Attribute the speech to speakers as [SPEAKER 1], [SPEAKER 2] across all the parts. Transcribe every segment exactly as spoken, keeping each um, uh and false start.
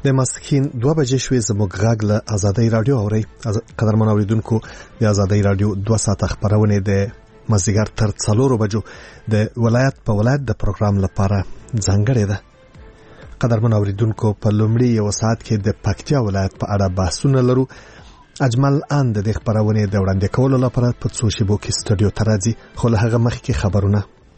[SPEAKER 1] د ماسخین دوه بجې شوې زموږ غږ له آزادۍ رادیو اورئ. قدرمن اوریدونکو د آزادۍ رادیو دوه ساعته خبرونه د مازدیګر تر څلورو بجو د ولایت په ولایت د پروګرام لپاره ځانګړې ده. قدرمن اوریدونکو په لومړي یو ساعت کې د پکتیا ولایت په اړه بحثونه لرو. اجمل ان د خبرونه د وړاندې کولو لپاره په څو شیبو کې سټوډیو ته راځي، خو له هغه مخکې خبرونه.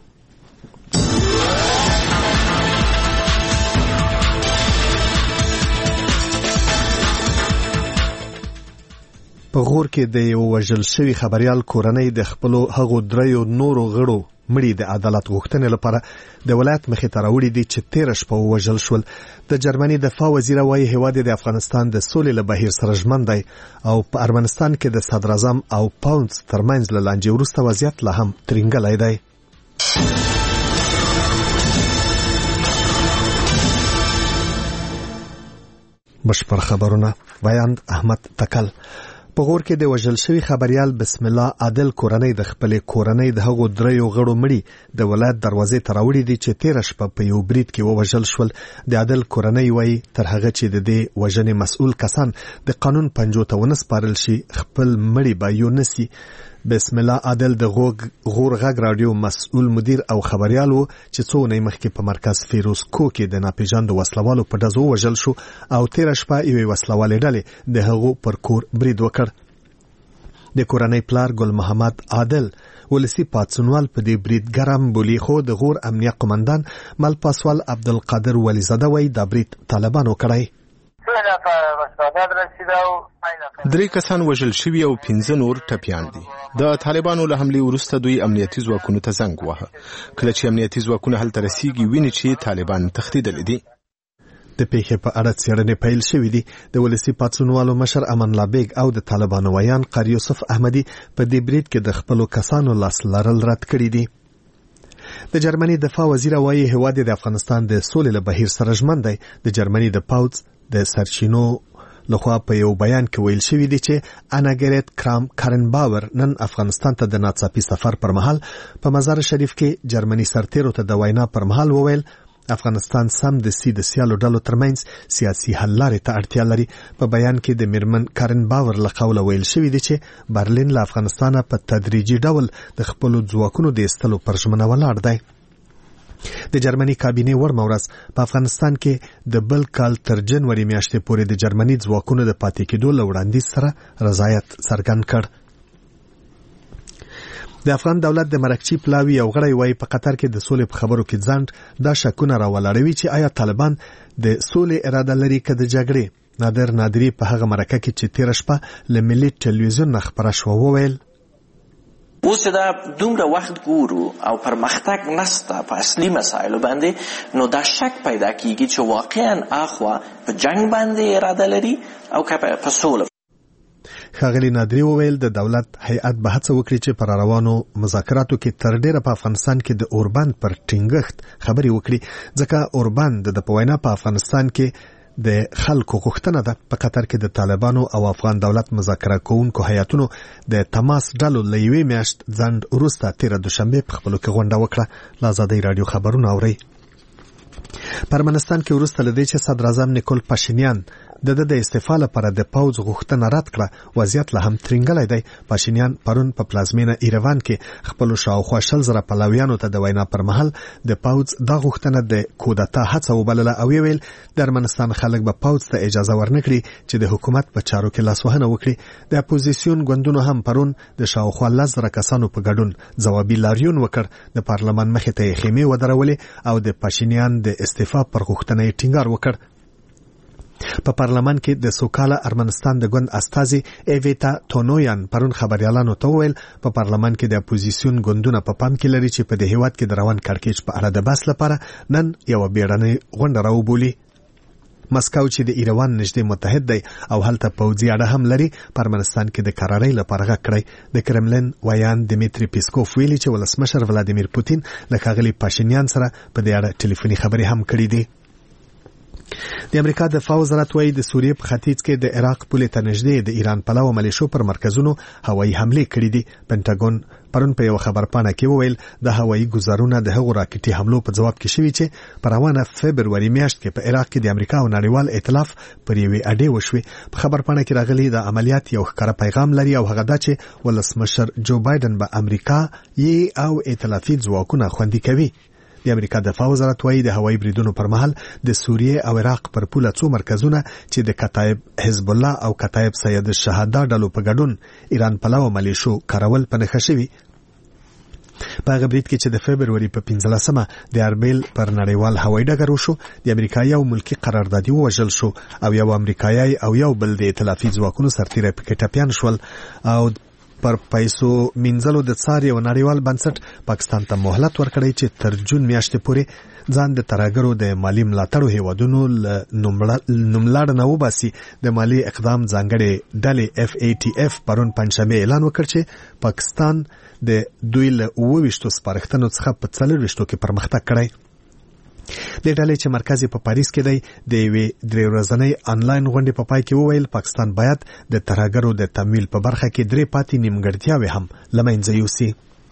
[SPEAKER 1] په غور کې د یو وژل شوی خبريال کورنۍ د خپل هغو دریو نورو غړو مړي د عدالت غوښتنې لپاره د ولایت مخې ته راوړي دي چې تیر شپه وژل شول. د جرمني دفاع وزیر وايي هیواد د افغانستان د سولې له بهیر سره ژمن دی او په ارمنستان کې د صدر اعظم او پاونس ترمنځ له لانجې وروسته وضعیت لا هم ترنګلی دی. بشپړ خبرونه. ویاند احمد تکل. په غور کې د وژل شوی خبريال بسم الله عادل کورنۍ د خپل کورنۍ د هغو دریو غړو مړي د ولایت دروازې ته راوړي دي چې تیر شپه په یو برید کې ووژل شول. د عادل کورنۍ وایي تر هغه چې د دې وژنې مسؤل کسان د قانون پنجو ته ونسپارل شي خپل مړي به یو نسی. بسم الله عادل د غور غږ رادیو مسؤل مدیر او خبريال وو چې څو نه مخکې په مرکز فیروز کو کې د ناپېژاندو وسلوالو په ډزو وژل شو او تیر شپه یو وسلوالې ډلې د هغو پر کور برید وکړ. د کورنۍ پلار ګل محمد عادل ولسی پاتسونوال په دې برید ګرم بولی، خو د غور امنیه قومندان مل پاسوال عبدالقادر ولیزاده وایي دا برید طالبانو کړی.
[SPEAKER 2] درې کسان وژل شوي او پنځه نور ټپیان دي. د طالبانو له حملې وروسته دوی امنیتي ځواکونو ته زنګ واهه. کله چې امنیتي ځواکونه هلته رسیږي ویني چې طالبان تښتېدلي دي.
[SPEAKER 1] د پیښې په اړه څېړنې پیل شوې دي. د ولسی پاتسونوالو مشر امان الله بیگ او د طالبانو ویان قاری یوسف احمدي په دې برید کې د خپلو کسانو لاس لرل رد کړي دي. د جرمني دفاع وزیر وايي هیواد د افغانستان د سولې له بهیر سره ژمن دی. د جرمني د پاوځ د سرچینو لخوا په یو بیان کې ویل شوی دی چې اناګریت کرام کارنباور نن افغانستان ته د ناڅاپي سفر پر مهال په مزار شریف کې جرمني سرتیرو ته د وینا پر مهال وویل افغانستان سم د سي د سیالو ډلو ترمنځ سیاسي حل لارې ته اړتیا لري. په بیان کې د میرمن کارنباور له قوله ویل شوی دی چې برلین له افغانستانه په تدریجي ډول د خپلو ځواکونو د ایستلو پر ژمنه ولاړ دی. د جرمني کابینې ورمورس په افغانستان کې د بل کال تر جنوري میاشتې پورې د جرمني ځواکونو د پاتې کېدو له وړاندیز سره رضایت څرګند کړ. د افغان دولت د مرکچی پلاوی او غړی وای په قطر کې د سولې په خبرو کې ځند دا شکونه راولاړوي چې آیا طالبان د سولې اراده لري که د جګړې. نادر نادری په هغه مرکه کې چې تیر شپه له ملي ټلویزیون خبره شو وویل
[SPEAKER 3] اوس دا دومره وخت ګورو او پرمختګ نسته په اصلي مسایلو باندې، نو دا شک پیدا کیږي چې واقعا اخوا په جنگ باندې اراده لري او که په سوله.
[SPEAKER 1] ښاغلي نادری وویل د دولت هیئت به هڅه وکړي چې پر روانو مذاکراتو کې تر ډیره په افغانستان کې د اوربند پر ټینګښت خبرې وکړي، ځکه اوربند د په وینا په افغانستان کې د خلکو غوښتنه ده. په قطر کې د طالبانو او افغان دولت مذاکره کوونکو هیئتونو د تماس ډلو له یوې میاشت ځنډ وروسته تېره دوشنبې په خپلو کې غونډه وکړه. له آزادۍ راډیو خبرونه اورئ. په ارمنستان کې وروسته له دې چې صدر اعظم نیکول پاشینیان د د استعفا لپاره د پاوځ غوښتنه رد کړه، وضعیت لا هم ترنګلی دی. پاشینیان پرون په پلازمینه ایروان کې خپلو شاوخوا شل زره پلویانو ته د وینا پر مهال د پاوځ دا غوښتنه د کودتا هڅه وبلله او ویل د ارمنستان خلک به پاوځ ته اجازه ورنکړي چې د حکومت په چارو کې لاسوهنه وکړي. د اپوزیسیون ګوندونو هم پرون د شاوخوا لس زره کسانو په ګډون ځوابي لاریون وکړ. د پارلمان مخې ته یې خیمې ودرولې او د پاشینیان د استعفا پر غوښتنه یې ټینګار وکړ. په پارلمان کې د سوکاله ارمنستان د ګوند استازي ایویتا تونویان پرون خبريالانو ته وویل په پارلمان کې د اپوزیسیون ګوندونه په پام کې لري چې په دې هیواد کې د روان کړکېچ په اړه د بحث لپاره نن یو بیړنۍ غونډه راوبولي. مسکو چې د ایروان نږدې متحد دی او هلته پوځي اډه هم لري، په ارمنستان کې د قرارۍ لپاره غږ کړی. د کرملین ویان دمیتری پیسکوف ویلي چې ولسمشر ولادیمیر پوتین له ښاغلي پاشینیان سره په دې اړه ټلیفوني خبرې هم کړې دي. د امریکا د دفاع وزارت وايي د سوریې په ختیځ کې د عراق پولې ته نږدې د ایران پلاو ملیشو پر مرکزونو هوایي حمله کړې دي. پنټاګون پرون په یو خبرپاڼه کې وویل د هوایي ګزارونه د هغو راکټي حملو په جواب کې شوي چې په روانه فبروري میاشت کې په عراق کې د امریکا او نړیوال ائتلاف پر یوې اډې وشوي. په خبرپاڼه کې راغلي د عملیات یو ښکاره پیغام لري او هغه دا چې ولسمشر جو بایدن به امریکا یې او ائتلافي ځواکونه خوندي کوي. د امریکا د دفاع وزارت وايي د هوایي بریدونو پر مهال د سوریې او عراق پر پوله څو مرکزونه چې د کتایب حزب الله او کتایب سید الشهدا ډلو په ګډون ایران پلاو ملیشو کارول په نښه شوي. په هغه برید کې چې د فبروري په پنځلسمه د اربیل پر نړیوال هوایي ډګر وشو، د امریکایي او ملکی قراردادي ووژل شو او یو امریکایي او یو بل د ائتلافي ځواکونو سرتیری پکې ټپیان شول او پر پیسو منځلو د څار یو نړیوال بنسټ پاکستان ته مهلت ورکړی چې تر جون میاشتې پورې ځان د ترهګرو د مالی ملاتړو هیوادونو نوملړ نه وباسي. د مالی اقدام ځانګړې ډلې اف ای ټي اف پرون پنځشنبه اعلان وکړ چې پاکستان د دوی له اوه ویشتو سپارښتنو څخه په څلور ویشتو کې پرمختګ کړی. د ډلې چې مرکز په پاریس کې دی د یوې درې ورځنۍ انلاین غونډې په پای کې وویل پاکستان باید د ترهګرو د تمویل په برخه کې درې پاتې نیمګړتیاوې هم له منځه یوسي.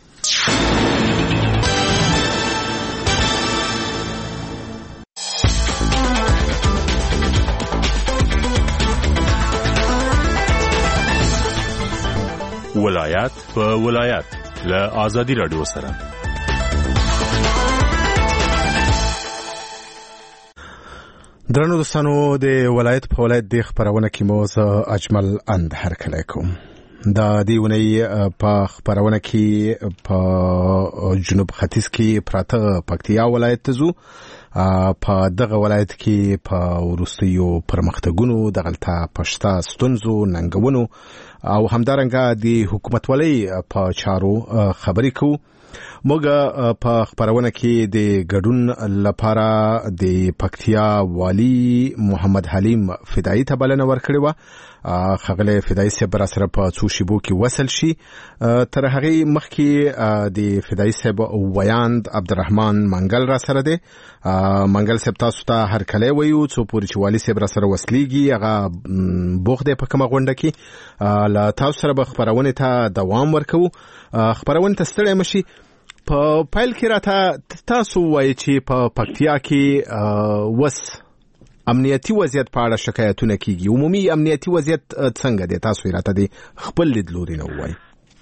[SPEAKER 4] ولایت په ولایت له آزادي رادیو سره
[SPEAKER 2] درنو دوستانو د ولایت په ولایت د خبرونه کې مو زه اجمل اند هرکلی کوم. دا دی ونی په خبرونه کې په جنوب ختیځ کې پراته پکتیا ولایت ته ځو. په دغه ولایت کې په وروستیو پرمختګونو دغلته پښتا ستونزو ننګونو او همدارنګه د حکومت ولې په چارو خبرې کوو. موږ په خبرونه کې د ګډون لپاره د پکتیا والی محمد حلیم فدایی ته بلنه ورکړې و. خغله فدایی صاحب را سره په څو شیبو کې وصل شي. تر هغه مخکې د فدایی صاحب ویاند عبدالرحمن منګل را سره دی. منګل صاحب تاسو ته هر کله ویو څو پورې چې والی صاحب را سره وصلېږي هغه بوخ دی په کومه غونډه کې لا تاسو سره به خبرونه ته دوام ورکوو. خبرونه ته ستړی مشي. په پایل کې راته تاسو وایي چې په پکتیا کې وس امنیتي وضعیت په اړه شکایتونه کیږي. عمومي امنیتي وضعیت څنګه دی؟ تاسو راته دی خپل لیدلوري نه وایي.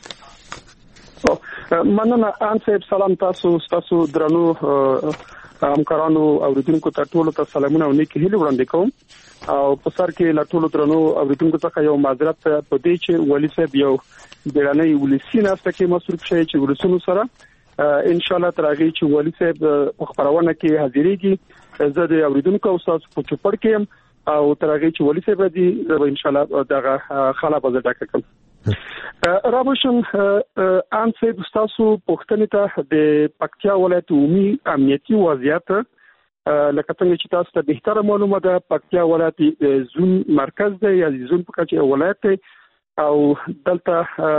[SPEAKER 5] مننه ان صاحب. سلام تاسو تاسو درنو همکارانو اوریدونکو ته ټولو ته سلامونه او نیکی هیله وړاندې کوم. او په سر کې لا ټولو درنو اوریدونکو ته یو معذرت په دې چې ولی صاحب یو بیرانه ولسی ناسته کې مصروف شي چې ورسونو سره ان شاء الله ترغه چې ولی صاحب په خبرونه کې حاضرېږي. زه د اوریدونکو او تاسو په چوپړ کې او ترغه چې ولی صاحب دې ان شاء الله دغه خلا به ډاکه کوم. رابشن ان صاحب تاسو پښتنې ته د پکتیا ولایت عمومي امنیتي وضعیت لکه څنګه چې تاسو ته بهتره معلومه ده پکتیا ولایت زون مرکز دی یا زون په کچه ولایت دی او دلته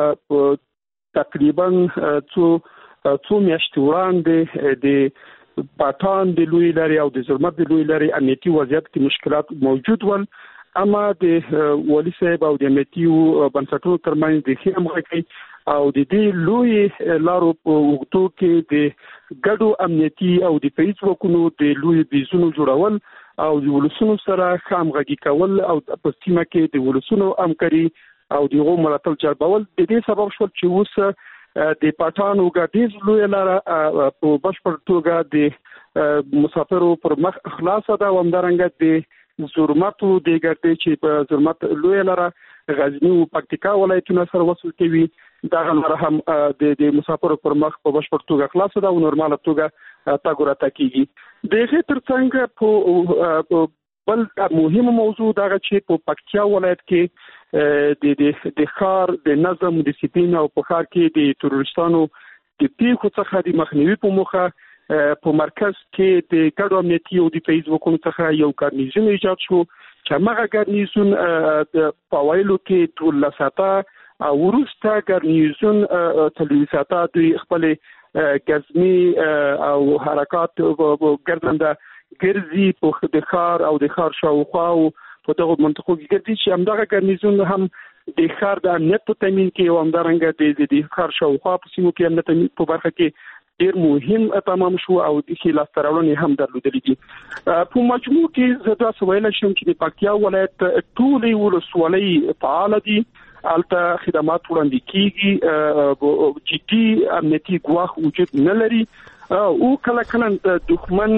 [SPEAKER 5] تقریبا څو څو میاشتې وړاندې د پټان د لوی لاري او د زرمت د لوی لاري امنیتي وضعیت کې مشکلات موجود ول. اما د ولی صاحب او د امنیتي بنسټونو ترمنځ د همغږي او د دې لوی لارو په وګړو کې د ګډو امنیتي او د فیسبوکونو د لوی بیزونو جوړول او د ولسونو سره همغږي کول او په سیمه کې د ولسونو همکاري او دغه ملاتړ جلبول د دې سبب شول چې اوس د پټانو غاډیز لوی لاره په بشپړ توګه د مسافرو پر مخ خلاص ده او همدارنګه د زرمتو د ګټې چې په زرمت لوی لاره غزنی او پکتیکا ولایتونو سره وصل کوي دا لاره هم د د مسافرو پر مخ په بشپړ توګه خلاص ده او نورماله توګه تاګ راته کیږي. دغه ترڅنګ په بل مهمه موضوع دا چې په پکتیا ولایت کې د د د خار د نظم ډیسپلین او په خار کې د تروریستانو د پیښو څخه د مخنیوي په موخه په مرکز کې د ګډو امنیتي او د فیسبوکونو څخه یو ګارنیزون ایجاد شو چې هغه ګارنیزون په وایلو کې ټول لساته او ورسته ګارنیزون تلویزیاته د خپل ګزمي او حرکت ګرځنده ګرځي په د ښار او د ښار شاوخوا او په دغه منطقو کې ګرځي چې همدغه ګرنیزون هم د ښار د امنیت په تامین کې او همدارنګه د د ښار شاوخوا په سیمو کې امنیت په برخه کې ډیر مهم تمام شو او د خلاف ترورونې هم درلودلې دي. په مجموع کې زه دا سوال شم چې د پکتیا ولایت ټولې ولسوالۍ فعال دي، البته خدمات وړاندې کیږي، جدي امنیتي ګواښ وجود نه لري او کله کله د دښمن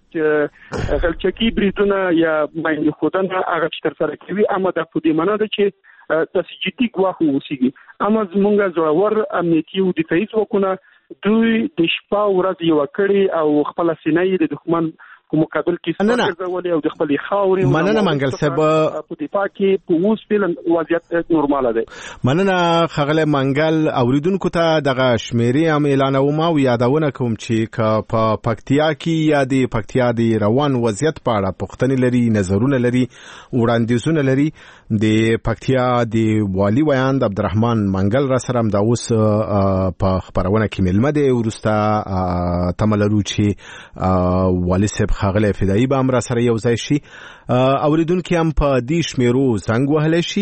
[SPEAKER 5] هغه غلچکی بریدونه یا ماین خودنه هغه تر سره کوي، اما د پدې معنی ده چې د جدي ګواښ ووسیږي. اما زمونږ زړور امنیتي او دفاعي ځواکونه دوی د شپه ورځ یو کړي او خپل سینې د دښمن په مقابل کې څرګندولې او د خپل خاورې
[SPEAKER 2] مننه منګل صاحب
[SPEAKER 5] په دفاع کې په اوس فعلا وضعیت نورماله ده.
[SPEAKER 2] مننه خغله منګل. اوریدونکو ته دغه شمیرې هم اعلانوم او یادونه کوم چې په پکتیا کې یا د پکتیا د روان وضعیت په اړه پوښتنې لري، نظرونه لري، وړاندیزونه لري، د پکتیا د والی ویاند عبدالرحمن منګل را سره د اوس په خبرونه کې ملمه دی. ورسته تملرو چې والی صاحب خاغله فدایی به امر سره یو ځای شي. اوریدونکو هم په دې شمیرو زنګ وهلی شي.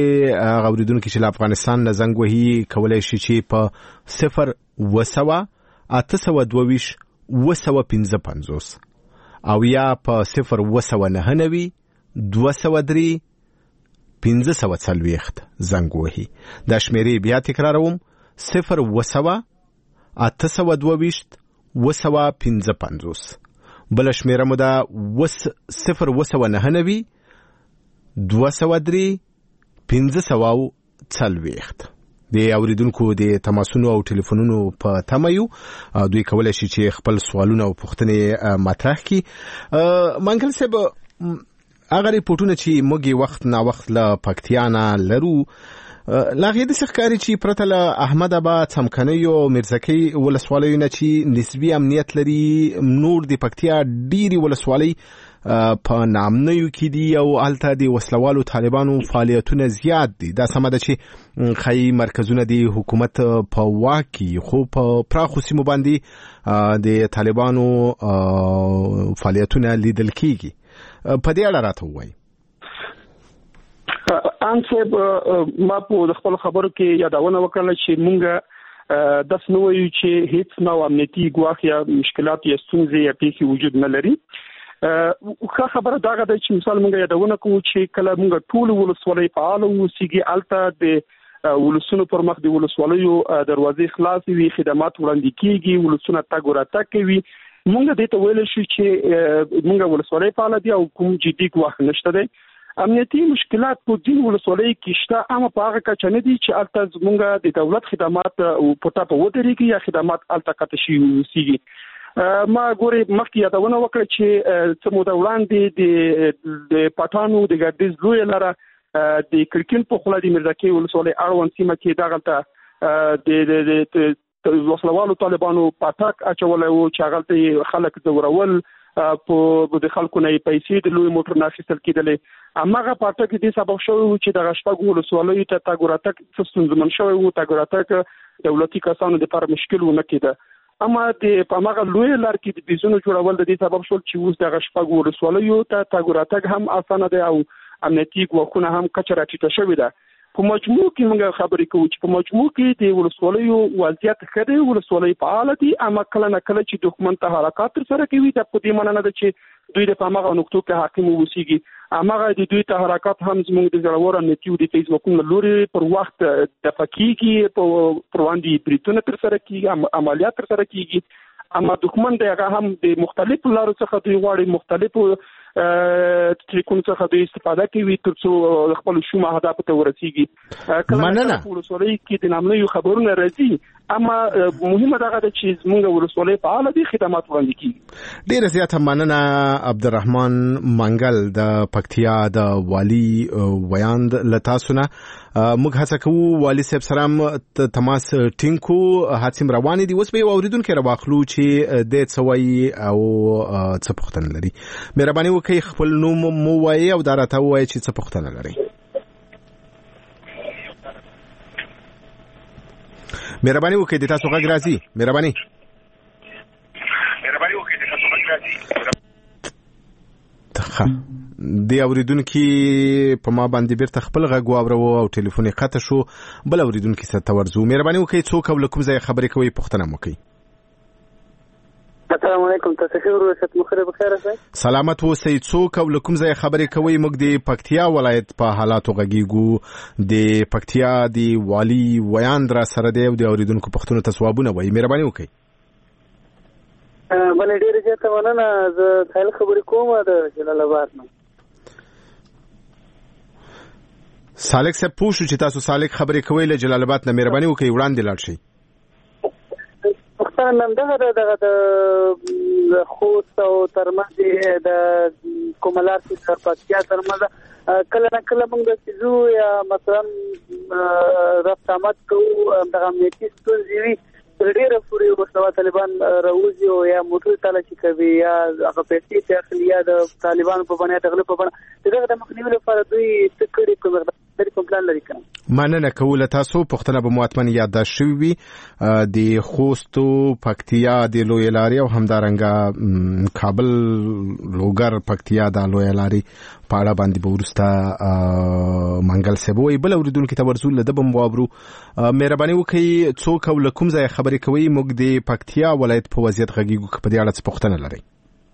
[SPEAKER 2] د اوریدونکو چې افغانستان نه زنګ وهي کولای شي چې په صفر وسوه اته سوه دوه اوه سوه پنځه پنځوس او یا په صفر وسوه نهه نوي دوه سوه درې پنځه سوه څلوېښت زنګ وهي. دا شمیرې بیا تکراروم: صفر وسوه اته سوه دوه اوه سوه پنځه پنځوس. بل شمیره مو دا وس صفر وسوه نهه نوي دوه سوه درې پنځه سوه څلوېښت. د اوریدونکو د تماسونو او ټلیفونونو په تمه یو، دوی کولای شي چې خپل سوالونه او پوښتنې مطرح کړي. منګل صاحب، هغه ریپورتونه چې موږ وخت نا وخت له پکتیا نه لرو لاغې د ښکاری چې پرته له احمد آباد، څمکنیو، میرزکۍ ولسوالیو نه چې نسبی امنیت لري، نور د پکتیا ډیری ولسوالۍ په نامنیو کې دي او هلته د وسلوالو طالبانو فعالیتونه زیات دي. دا سمه ده چې خی مرکزونه د حکومت په واک کې، خو په پراخو سیمو باندې د طالبانو فعالیتونه لیدل کیږي. په دې اړه راته ووایي.
[SPEAKER 5] ان صاحب، ما په خپل خبرو کې یادونه وکړه چې مونږ د سنوي چې هیڅ نو امنیتي ګواښ یا مشکلات یا ستونزې یا پیښې وجود نه لري. خو خبره دا ده چې مثال مونږ یادونه کوو چې کله مونږ ټول ولسوالۍ فعال اوسېږي، الته د ولسونو پر مخ د ولسوالیو دروازې خلاص وي، خدمات وړاندې کیږي، ولسونه تګ وراتګ کوي. مونږ دې ته ویل شو چې مونږ ولسوالۍ فعال دي او کوم جدي ګواښ نشته دی. امنیتي مشکلات په دین ولسوالۍ کې شته، اما په هغه کچه نه دي چې الته زمونږ د دولت خدمات په ټاپه ودرېږي یا خدمات الته قطع شي وسیږي. ما ګوري مخکې یادونه وکړه چې څه موده وړاندې د پټانو د ګردیز لوی لاره د کرکین په خوله د میرزکۍ ولسوالۍ اړوند سیمه کې دغلته د وسلوالو طالبانو پاتک اچولای وو چې هغه خلک زورول، په د خلکو نه پیسې د لوی موټر نه اخیستل کېدلې. اماغه پاتک دې سبب شوی چې د غشپګ ولسوالۍ ته تګ وراتګ څه ستونزمن شوی وو، تګ وراتګ دولتي کسانو لپاره مشکل ونه کېده. اما د پامغه لوی لار کې د بيزونو جوړول د دې سبب شول چې اوس د غشپګ ولسوالۍ ته تګ وراتګ هم اسانه دی او امنیتي ګواښونه هم کچره ټیټه شوې ده. په مجموع کې موږ خبرې کوو چې په مجموع کې د ولسوالیو وضعیت ښه دی، ولسوالۍ فعاله دي، اما کله نه کله چې دښمن ته حرکات ترسره کوي د په دې معنی نه ده چې دوی د پامغه نقطو کې حاکم اوسېږي. امغه د دوی ته حرکات هم زموږ د زړور امنیتي او د فیسبوکونو لوري پر وخت د فقېږي، په پرواندي بریتونه ترسره کیږي، عملیات ترسره کیږي. اما دښمن دغه هم د مختلفو لارو څخه دوی غواړي مختلفو ټریکونو څخه دوی استفاده کوي ترڅو خپل شومه هدف ته ورسیږي. کله په ولسوالۍ کې د نامنیو خبرونه راځي، اما مهمه دا ده چې موږ ولسوالۍ فعال دي، خدمات وړاندې کیږي.
[SPEAKER 2] ډیره زیاته مننه عبدالرحمن منګل د پکتیا د والی ویاند لتاسونه. موږ هڅه کوو والی صاحب سره تماس ټینګو، هڅې روانې دي. اوس به اوریدونکو راواخلو چې د څوي او څه پوښتنه لري. مهرباني وکړئ خپل نوم مو وایي او دا راته وایي چې څه پوښتنه لري. مهرباني وکړئ د تاسو غږ راځي. مهرباني مهرباني وکړئ د تاسو غږ راځي. ښه د اوریدونکو په ما باندې بیرته خپل غږ واورو او ټلیفون یې قطع شو. بل اوریدونکو سره تورځو. مهرباني وکړئ څوک او کوم ځای خبرې کوي پوښتنه مو کوي.
[SPEAKER 6] السلام علیکم. تاسو ښه ورسېد مخره بخیر اوسئ.
[SPEAKER 2] سلامت اوسئ. څوک او کوم ځای خبرې کوي؟ موږ د پکتیا ولایت په حالاتو غږیږو. د پکتیا د والی ویاند را سره دی او د اوریدونکو پوښتنو ته ځوابونه وایي. مهرباني وکړئ.
[SPEAKER 6] بل ډیر زیاته مننه. زه خیال خبرې کوم د جلال آباد نه.
[SPEAKER 2] سالک صاحب پوه شو چې تاسو سالک خبرې کوئ له جلال آباد نه. مهرباني وکړئ وړاندې لاړ شئ.
[SPEAKER 6] پښتانه نن دغه دغه د خوست او ترمنځ د کوملار کې د پکتیا ترمنځ کله نه کله موږ د سیزو یا مثلا رفت آمد کوو دغه امنیتي ستونزې وي ډېره پورې ورسره طالبان راوځي او یا موټر تالاشي کوي یا هغه پیسې چې اخلي یا د طالبانو په بڼه دغه په بڼه دغه د مخنیوي لپاره دوی څه کړي کوم کوم پلان لري کنه.
[SPEAKER 2] مننه کوله تاسو. پښتنه به متمن یادداشت شوی وي د خوستو پکتیا د لوی لارې او همدارنګه کابل لوګر پکتیا د لوی لارې په اړه باندې به وروسته منګل سبوي بل اوریدونکو ته ورزول له دبم وابرو. مهرباني وکړئ څوک او کوم ځای خبرې کوي؟ موږ د پکتیا ولایت په وضعیت غږیږو. په دې اړه څه پوښتنه لرئ؟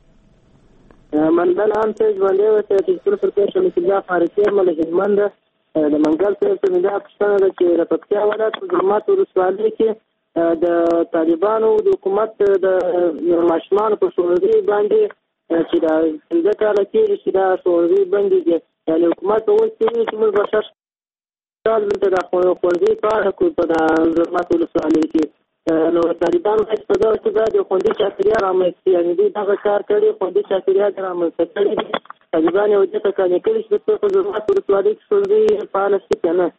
[SPEAKER 6] منګل هم ته ژوندې وته چې ټول فرقې شمه چې دا فارسی ملګرمند د منګل څخه څنګه دا پښتنه ده چې د پکتیا ولایت په ظلمات ورسوالۍ کې د طالبانو د حکومت د ماشومان په شورای باندې چې دا څنګه کار کوي چې دا شورای باندې یعنی حکومت اوس چې موږ ورشش کال د خپلې کار کوي په د ظلمات ورسوالۍ کې نو طالبان هیڅ په دغه کې د خوندي چاپیریال رامنځته یعنی دوی دغه کار کوي خوندي چاپیریال رامنځته کوي. طالبان یو ځکه کانې کوي چې په ظلمات ورسوالۍ کې څنګه فعال شي کنه.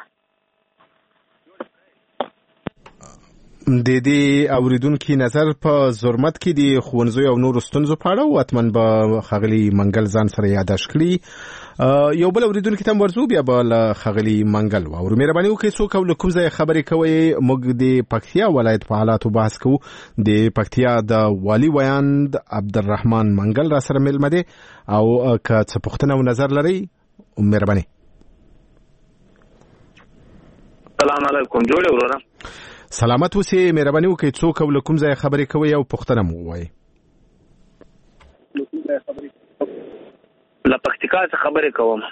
[SPEAKER 2] د دې اوریدونکو نظر په زرمت کې د خوندزوی او نور ستونزو په اړه واتمن به خغلی منګل ځان سره یاداش کړی. یو بل اوریدونکو تم ورزو بیا بل خغلی منګل و. مهرباني وکړئ څوک او کوم ځای خبرې کوي؟ موږ د پکتیا ولایت په حالاتو بحث کوو. د پکتیا د والی ویاند عبدالرحمن منګل را سره ملمه دی او که څه پوښتنه او نظر لري مهرباني.
[SPEAKER 7] سلام علیکم. جوړ وروره.
[SPEAKER 2] سلامت اوسئ. مهرباني وکړئ څوک او کوم ځای خبرې کوي او پوښتنه مو وایي.
[SPEAKER 7] له پکتیکا څخه خبرې کوم.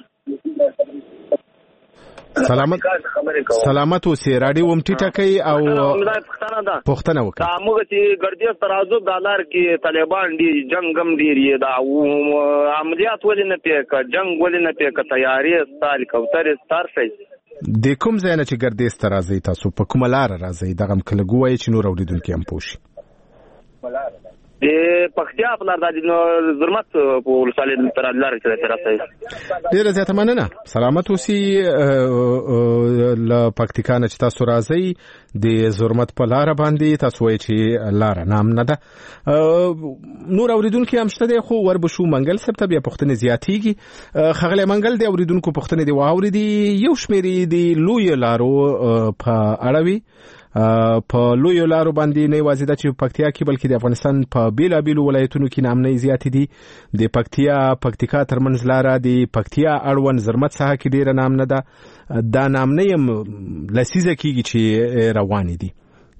[SPEAKER 2] سلامت سلامت اوسئ. راډیو هم ټیټه کوي او پوښتنه وکړئ.
[SPEAKER 7] دا موږ چې ګردیز ترازو د لار کې طالبان دي جنگ هم ډیر یې دا عملیات ولې نه پیکه جنگ ولې نه پیکه تیاری ستال کوترې ستار شي
[SPEAKER 2] د کوم ځای نه چې ګردیز ته راځي تاسو په کومه لار راځي دغه کله ګوي چې نور اوریدونکو هم پوښي.
[SPEAKER 7] د پکتیا په لار د زرمت په ولسوالۍ تر لار کې راځي.
[SPEAKER 2] ډیره زیاته مننه. سلامت اوسئ. ل پکتیکا نه چې تاسو راځي د زرمت په لار باندې تاسو وایي چې لار نام نه ده. نور اوریدونکو هم شته دی خو ور بشو منګل سبته بیا پښتنه زیاتیږي. خغله منګل دی اوریدونکو پښتنه دی واوري دی یو شمیرې دی لوی لارو په اړوي په لوی لارو باندې نه یوازې د چې پکتیا کې بلکې د افغانستان په بیلابیلو ولایتونو کې نامنۍ زیات دي. د پکتیا پکتیکا ترمنځ لاره د پکتیا اړوند زرمت ساحه کې ډیره نامنه ده. دا نامنۍ هم لسیزه کېږي چې روانې دي.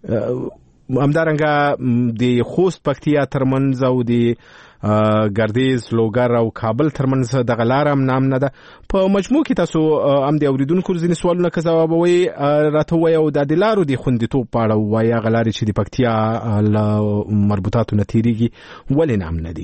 [SPEAKER 2] همدارنګه د خوست پکتیا ترمنځ او د ګردیز لوګر او کابل ترمنځ د غلار هم نام نه ده. په مجموع کې تاسو هم د اوریدونکو ځینې سوالونه که ځوابوي راته وایي او د دلارو د خوندیتوب په اړه وایي هغه لارې چې د پکتیا له مربوطاتو نه تېرېږي ولې نام نه دي؟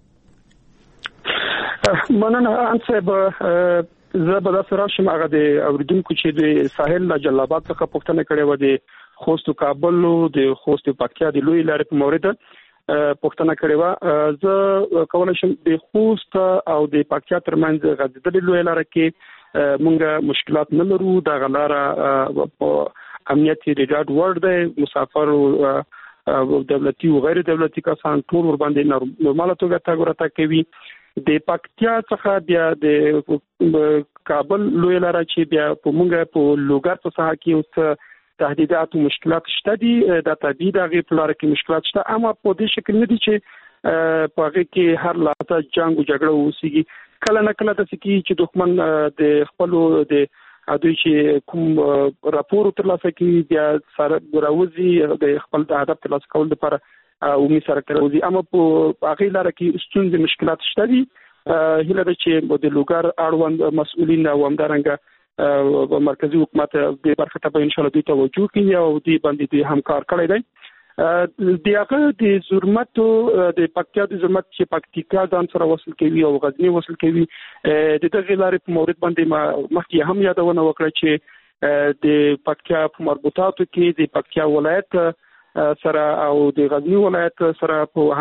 [SPEAKER 5] مننه ان صاحب. زه به داسې راشم هغه د اوریدونکو چې د ساحل له جلال آباد څخه پوښتنه کړې وه د خوست کابل د خوست پکتیا د لوی لارې په مورد پوښتنه کړې وه. زه کولی شم د خوست او د پکتیا ترمنځ غځېدلې لویه لاره کې موږ مشکلات نه لرو. دغه لاره په امنیت یې د ډاډ وړ دی. مسافر دولتي او غیر دولتي کسان ټول ورباندې نورماله توګه تګ راتګ کوي. د پکتیا څخه بیا د کابل لویه لاره چې بیا په موږ په لوګر په ساحه کې اوس تهدیدات او مشکلات شته دي. د طبيعي دغه په لار کې مشکلات شته اما په دې شکل نه دي چې په هغه کې هر لحظه جنگ او جګړه وسیږي. کله نه کله د سکی چې دښمن د خپل د دوی چې کوم راپور ترلاسه کوي بیا سره راوځي د خپل د هدف ترلاسه کول لپاره او می سره راوځي. اما په هغه لاره کې ستونزې مشکلات شته دي. هله د چې د لوګر اړوند مسؤلین او همدارنګه مرکزی حکومت د برخه ته ان شاء الله دوی توجه کوي او دوی باندې دوی همکار کړی دی. د هغه د زرمت د پکتیا د زرمت چې پکتیکا ځان سره وصل کوي او غزنی وصل کوي د دغه لارې په مورد باندې ما مخکې هم یادونه وکړه چې د پکتیا په مربوطاتو کې د پکتیا ولایت سره او د غزنی ولایت سره په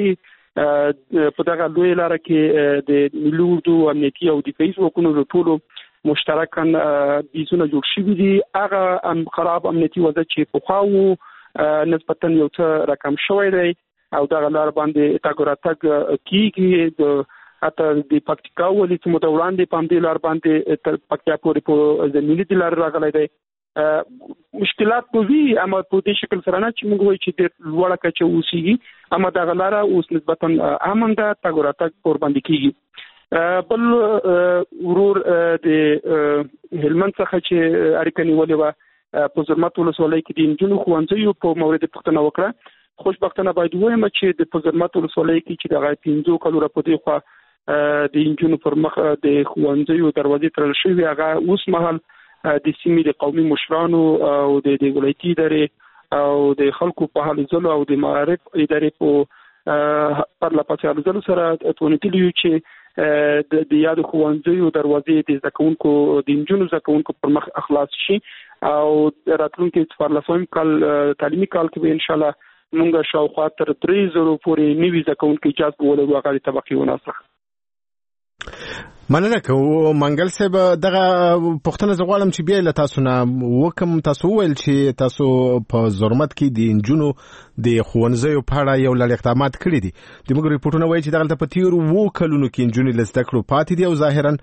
[SPEAKER 5] همغږي په دغه لوی لار کې د ملي اردو امنیتي او دفاعي ځواکونو ټولو مشترکاً بیزونه جوړ شوي دي. هغه خراب امنیتي وضع چې په خواو نسبتاً یو څه رقم شوی دی او دغه لار باندې تګ راتګ کیږي. د اته د پکتیکا ولې چې متوړاندې پام دی لار باندې تر پکتیا پورې په زمینی د لار راغلی دی. مشکلات په وی اما په دې شکل سره نه چې موږ وایو چې د لوړه کچه اوسېږي اما دغه لار اوس نسبتاً امن ده تګ راتګ پر باندې کیږي. بل ورور د هلمند څخه چې اړیکه نیولې و په زرمت ولسوالۍ کې د انجونو ښوونځیو په مورد پوښتنه وکړه. خوشبختانه باید وایم چې د زرمت ولسوالۍ کې چې د پنځو کلو راپدې خو د انجونو پر مخ د ښوونځیو دروازې تړل شوې هغه اوس مهال د سیمې د قومي مشرانو او د ولایتي ادارې او د خلکو په حال ځلو او د معارف ادارې په پر لپاره ځلو سره اتونتلی چې د یاد ښوونځیو دروازې د زکونکو د انجونو زکونکو پر مخ اخلاص شي او راتلونکي څوارلسم کال تعلیمي کال کې ان شاء الله موږ شاوخوا تر درې زره پورې نوي زکونکو اجازه ولرو هغه د طبقي وناسخ.
[SPEAKER 2] مننه کوم منګل صاحب. دغه پښتنه زغوالم چې بیا له تاسو نه وکم تاسو ویل چې تاسو په زرمت کې د انجونو د ښوونځیو په اړه یو لړ اقدامات کړی دي. د موږ ریپورتونه وایي چې دغه په تیر وو کلونو کې انجونې لسته کړو پاتې دي او ظاهرا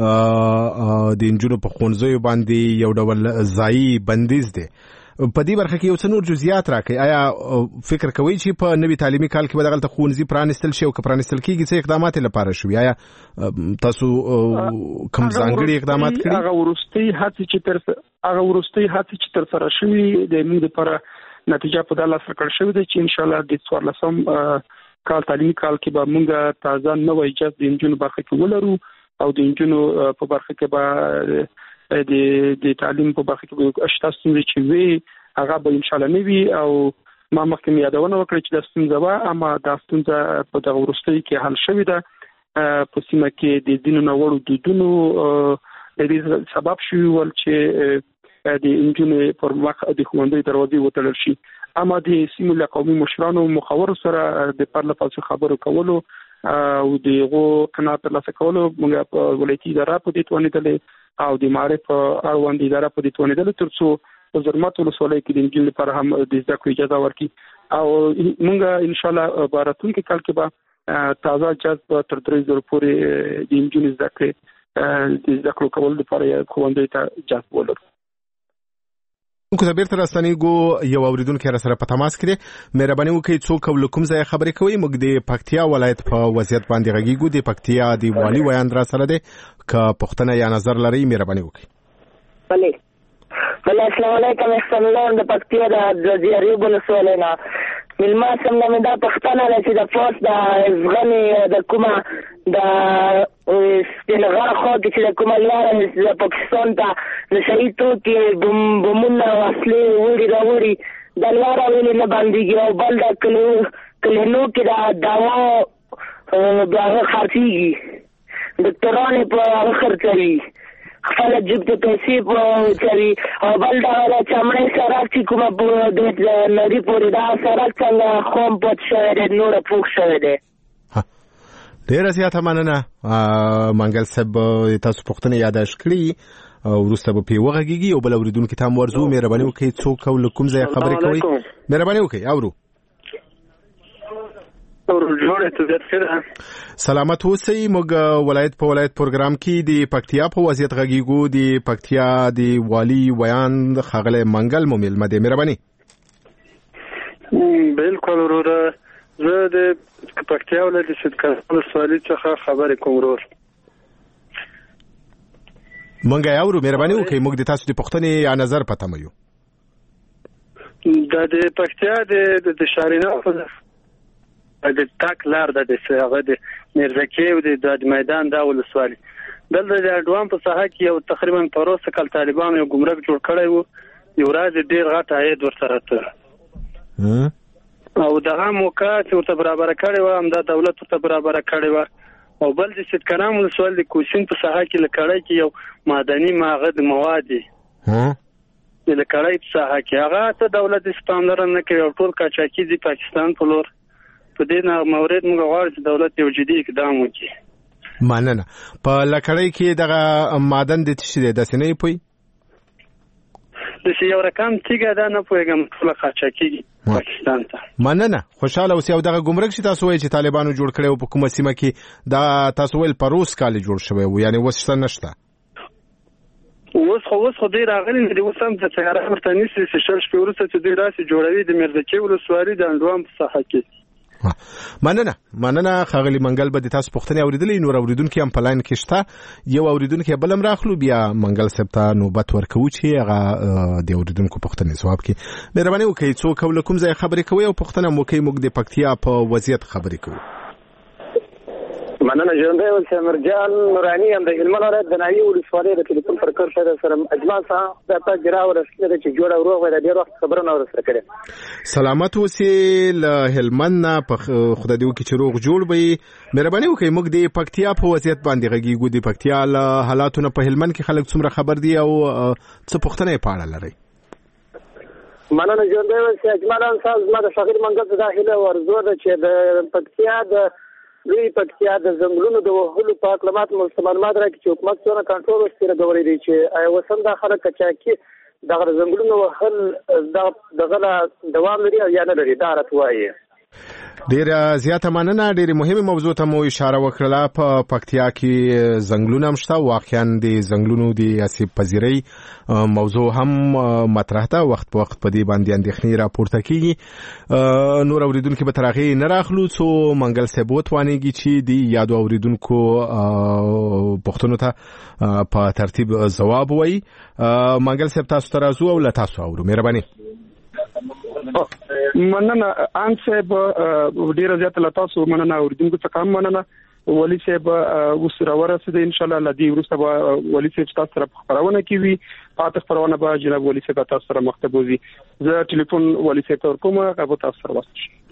[SPEAKER 2] د انجونو په ښوونځیو باندې یو ډول ځایي بندیز دی. په دې برخه کې یو څه نور جزئیات راکړئ. آیا فکر کوئ چې په نوي تعلیمي کال کې به دغه ښوونځي پرانستل شي او که پرانستل کېږي څه اقدامات لپاره شوي؟ آیا تاسو کوم ځانګړي اقدامات کړي؟
[SPEAKER 5] هغه وروستي هڅې چې تر هغه وروستي هڅې چې تر سره شوي د موږ لپاره نتیجه په دغه لاسه کړ شوې ده چې ان شاء الله د څوارلسم کال تعلیمي کال کې به موږ تازه نوې اجازه د انجونو برخه کې ولرو او د انجونو په برخه کې به د د تعلیم په برخه کې اشتاس څنګه چې وی هغه به ان شاء الله نوي او ما مخکې یادونه وکړه چې د ستونزه و اما د ستونزه په دغه ورستۍ کې حل شوې ده. په سیمه کې د دینونو نوړو دودونو د دې سبب شوی ول چې د انجونو پر مخ د ښوونځي دروازې وتړل شي. اما د سیمه له قومي مشرانو مخاور سره د پرله پسې خبرو کولو او دغه قناعت ترلاسه کولو موږ په ولایتي اداره په دې توانیدلې او د معرف اړوند اداره په دې توانیدل ترڅو په زرمت ولسوالۍ کې د انجیل لپاره هم د زده کړې اجازه ورکړي او موږ ان شاء الله باراتونکو کال کې به تازه اجازه تر درې زره پورې د انجیل زده کړې د زده کړو کول لپاره خوندې ته اجازه ولرو.
[SPEAKER 2] کو زبیر تر استانیګو یو اوریدونکو را سره په تماس کړي. مهرباني وکړئ څوک ولکم ځای خبرې کوي. موږ د پکتیا ولایت په وضعیت باندې غږیږو. د پکتیا دی والی ویان را سره ده که پښتنه یا نظر لري مهرباني وکړئ.
[SPEAKER 8] بله بله السلام علیکم. احسان الله د پکتیا د زیاري ولسوالۍ نه ملما سم نه دا پښتنه چې د پوس د افغاني د کومه د استلغار خو چې د کومه لار د پاکستان ته د شهید توکي بمونه وسلې وړي راوړي د لار ویلې نه باندې او بل د کلو کلینو کې د دوا د خرڅيږي ډاکټرانو په خرڅوي خپل جيب ته پیسې په چاري او بل دا چمړې سره چې کومه د نری پورې دا سره څنګه خوم پات شوی د نور پوښ شوی دی.
[SPEAKER 2] ډیر زیاته مننه منګل صاحب. تاسو پښتنه یاداش کړی او وروسته به په وغږیږي او بل اوریدونکو ته ورزو مهرباني وکړئ څوک ول کوم ځای خبرې کوي مهرباني وکړئ. اورو سلامت اوسئ. موږ ولایت په ولایت پروګرام کې د پکتیا په وضعیت غږیږو. د پکتیا د والی ویان خغله منګل مومل مده مهرباني.
[SPEAKER 9] بالکل وروره
[SPEAKER 5] زه د پکتیا ولایت سیدکرم ولسوالۍ څخه خبرې کوم ورور.
[SPEAKER 2] مونږ یو مهرباني وکړئ موږ د تاسو د پوښتنې یا نظر په تمه یو.
[SPEAKER 5] د د پکتیا د د شارینا په د تاک لار د هغه د میرزکې او د میدان دا ولسوالي دلته د اډوان په ساحه کې یو تقریبا پروسه کال طالبان یو ګمرک جوړ کړی وو، یو راز ډیر غټ عاید ورسره ته او دغه موقع چې ورته برابر کړی و هم دا دولت ورته برابر کړی و او بل د سیدکرم ولسوالي د کوشین په ساحه کې لکړی کې یو معدني معدن مواد ها د لکړی په ساحه کې هغه ته دولت سپاملرنه نه کوي او ټول کاچاکی دی پاکستان په لور په دې نه مورید موږ غواړو چې دولت یو جدي اقدام وکړي.
[SPEAKER 2] مننه. په لکړی کې دغه معدن د تشې د دسنې پوي
[SPEAKER 5] د سی یو رقم تیګه دا نه پوهیږم ټول قاچاقي پاکستان ته.
[SPEAKER 2] مننه. خوشاله اوسئ. او دغه ګمرک چې تاسو وایي چې طالبانو جوړ کړی او په کومه سیمه کې دا تاسو ویل پروس کال جوړ شوی و، یعنی اوس څه نشته؟
[SPEAKER 5] اوس خو اوس خو دی راغلی دی، اوس هم د سیاره ورته نیسي چې شل شپې وروسته چې دی راسي جوړوي د میرزکې ولسوالي د اندوام په ساحه کې.
[SPEAKER 2] مننه. مننه خاغلی منګل. به د تاسو پوښتنې اوریدلې، نور اوریدونکو هم په لاین کې شته. یو اوریدونکو بلم راخلو بیا منګل صاحب ته نوبت ورکوي چې هغه د اوریدونکو پوښتنې ځواب کړي. مهرباني وکړئ څوک ول کوم ځای خبرې کوي او پوښتنه مو کوي، موږ د پکتیا په وضعیت خبرې کوو.
[SPEAKER 6] مننه. ژوندی اوسئ. مرجان نوراني هم د هلمند ولایت د ناوې ولسوالۍ د ټلیفون پر کار سره سره اجمال صاحب د تاسو جرا ورسېده چې جوړ او روغ د ډیر وخت خبرونه ورسره کړې.
[SPEAKER 2] سلامت اوسئ. له هلمند نه په خدای دې وکړي چې روغ جوړ وي. مهرباني وکړئ موږ د پکتیا په وضعیت باندې غږیږو. د پکتیا له حالاتونو په هلمند کې خلک څومره خبر دي او څه پوښتنه یې په اړه لري؟
[SPEAKER 6] مننه. ژوندی اوسئ. اجمال صاحب زما د شاغر منګل ته داخله ورزو ده چې د پکتیا د لوی پکتیا د ځنګلونو د وهلو په اقلامات معلومات راکړي چې حکومت څنګه کنټرول وکړي د غوړې دي چې آیا وسم د خلک کچاکي د ځنګلونو وهل د دغه دوام لري یا نه لري دا راتوایي.
[SPEAKER 2] ډیر زیاته مننه. ډیر مهمه موضوع ته مو اشاره وکړه. په پکتیا کې ځنګلونه هم شته، واقعا د ځنګلونو د اسیب پذیری موضوع هم مطرح ده. وخت په وخت په دې باندې اندېښنې راپورته کیږي. نور اوریدونکو به تر هغې نه راخلو څو منګل صاحب وتوانیږي چې د یادو اوریدونکو پوښتنو ته په ترتیب ځواب وایي. منګل صاحب تاسو ته راځو او له تاسو اورو. مهرباني.
[SPEAKER 5] مننه. ان صاحب ډیر زیات له تاسو مننه اوریدونکو څخه هم مننه. ولی صاحب اوس راورسېده ان شاء الله لدی ورسته به ولی صاحب تاسو سره خبرونه کوي. پاتې خبرونه به جناب ولی صاحب تاسو سره مختبوزي. زه ټلیفون ولی صاحب ته ورکوم هغه تاسو سره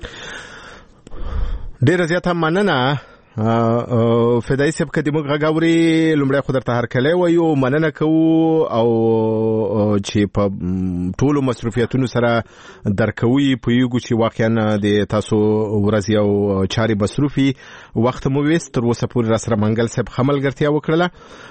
[SPEAKER 5] واسطه.
[SPEAKER 2] ډیر زیات مننه. فدای صاحب کدی موږ غاوري لمړی خو درته هرکلی وایو، مننه کوو او چې په ټولو مصروفیتونو سره درکوي پوهیږو چې واقعا د تاسو ورځې او چارې مصروفي وخت مو ویست. تر اوسه پورې را سره منګل صاحب ښه ملګرتیا وکړله.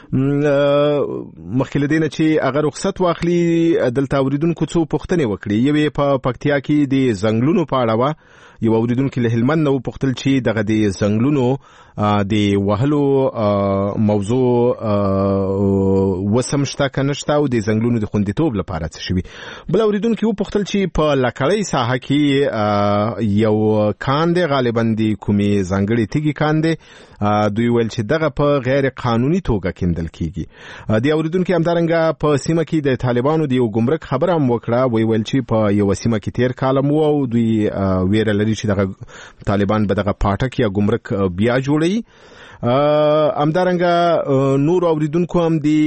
[SPEAKER 2] مخکې له دې نه چې هغه رخصت واخلي دلته اوریدونکو څو پوښتنې وکړي. یوې په پکتیا کې د ځنګلونو په اړه وه. یو اوریدونکو له هلمند نه وپوښتل چې دغه د ځنګلونو د وهلو موضوع وسم شته که نشته او د ځنګلونو د خوندیتوب لپاره څه شوي. بل اوریدونکو وپوښتل چې په لکړی ساحه کې یو کان دی، غالبا د کومې ځانګړې تیږې کان دی. دوی ویل چې دغه په غیر قانوني توګه کیندل کیږي. د اوریدونکو همدارنګه په سیمه کې د طالبانو د یو ګمرک خبره هم وکړه. وی ویل چې په یو سیمه کې تیر کال مو او دوی ویره لري چې دغه طالبان به دغه پاټک یا ګمرک بیا جوړي. همدارنګه نور اوریدونکو هم دی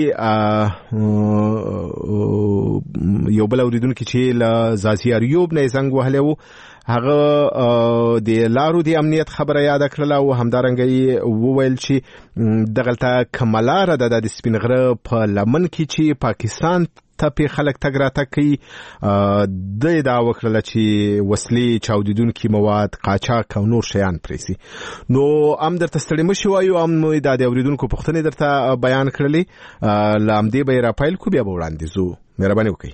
[SPEAKER 2] یو بل اوریدونکو چې له زازي اریوب نه زنګ وهلی و، هغه د لارو د امنیت خبره یاد کړله او همدارنګه وویل چې دغلته کملاره ده د سپین غره په لمن کې چې پاکستان ته په خلک تګ راتګ کوي. د دا وکړله چې وسلې، چاودیدونکي مواد، قاچاق او نور شیان پرېږدي. نو هم درته ستړي مه شي وایو، هم دا د اوریدونکو پوښتنې درته بیان کړلې. له همدې به یې راپیل کړو، بیا به وړاندې ځو. مهرباني وکړئ.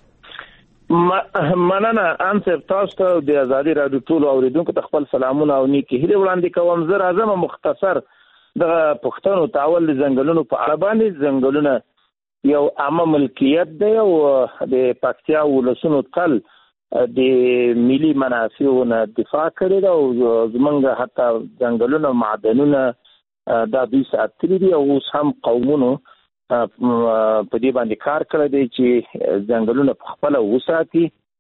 [SPEAKER 9] مننه. ان صاحب تاسو ته د ازادي راډیو ټولو اوریدونکو ته خپل سلامونه او نیکې هیلې وړاندې کوم. زه راځم مختصر دغه پښتنو تعول د ځنګلونو په اړه باندې. ځنګلونه یو عامه ملکیت دی او د پکتیا ولسونو تل د ملي منافعو نه دفاع کړې ده او زمونږ حتی ځنګلونه معدنونه دا دوی ساتلي دي او اوس هم قومونو په دې باندې کار کړی دی چې ځنګلونه په خپله وساتي.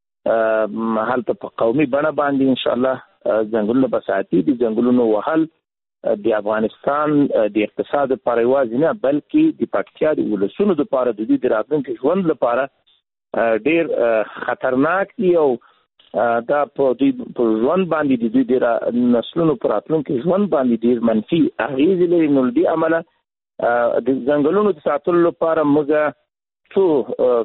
[SPEAKER 9] هلته په قومي بڼه باندې انشاءالله ځنګلونه به ساتي. د ځنګلونو وهل د افغانستان د اقتصاد لپاره یوازې نه بلکې د پکتیا د ولسونو لپاره د دوی د راتلونکي ژوند لپاره ډیر خطرناک دي او دا په دوی په ژوند باندې د دوی د نسلونو په راتلونکي ژوند باندې ډیر منفي اغېزې لري. نو دې امله د ځنګلونو د ساتلو لپاره موږ څو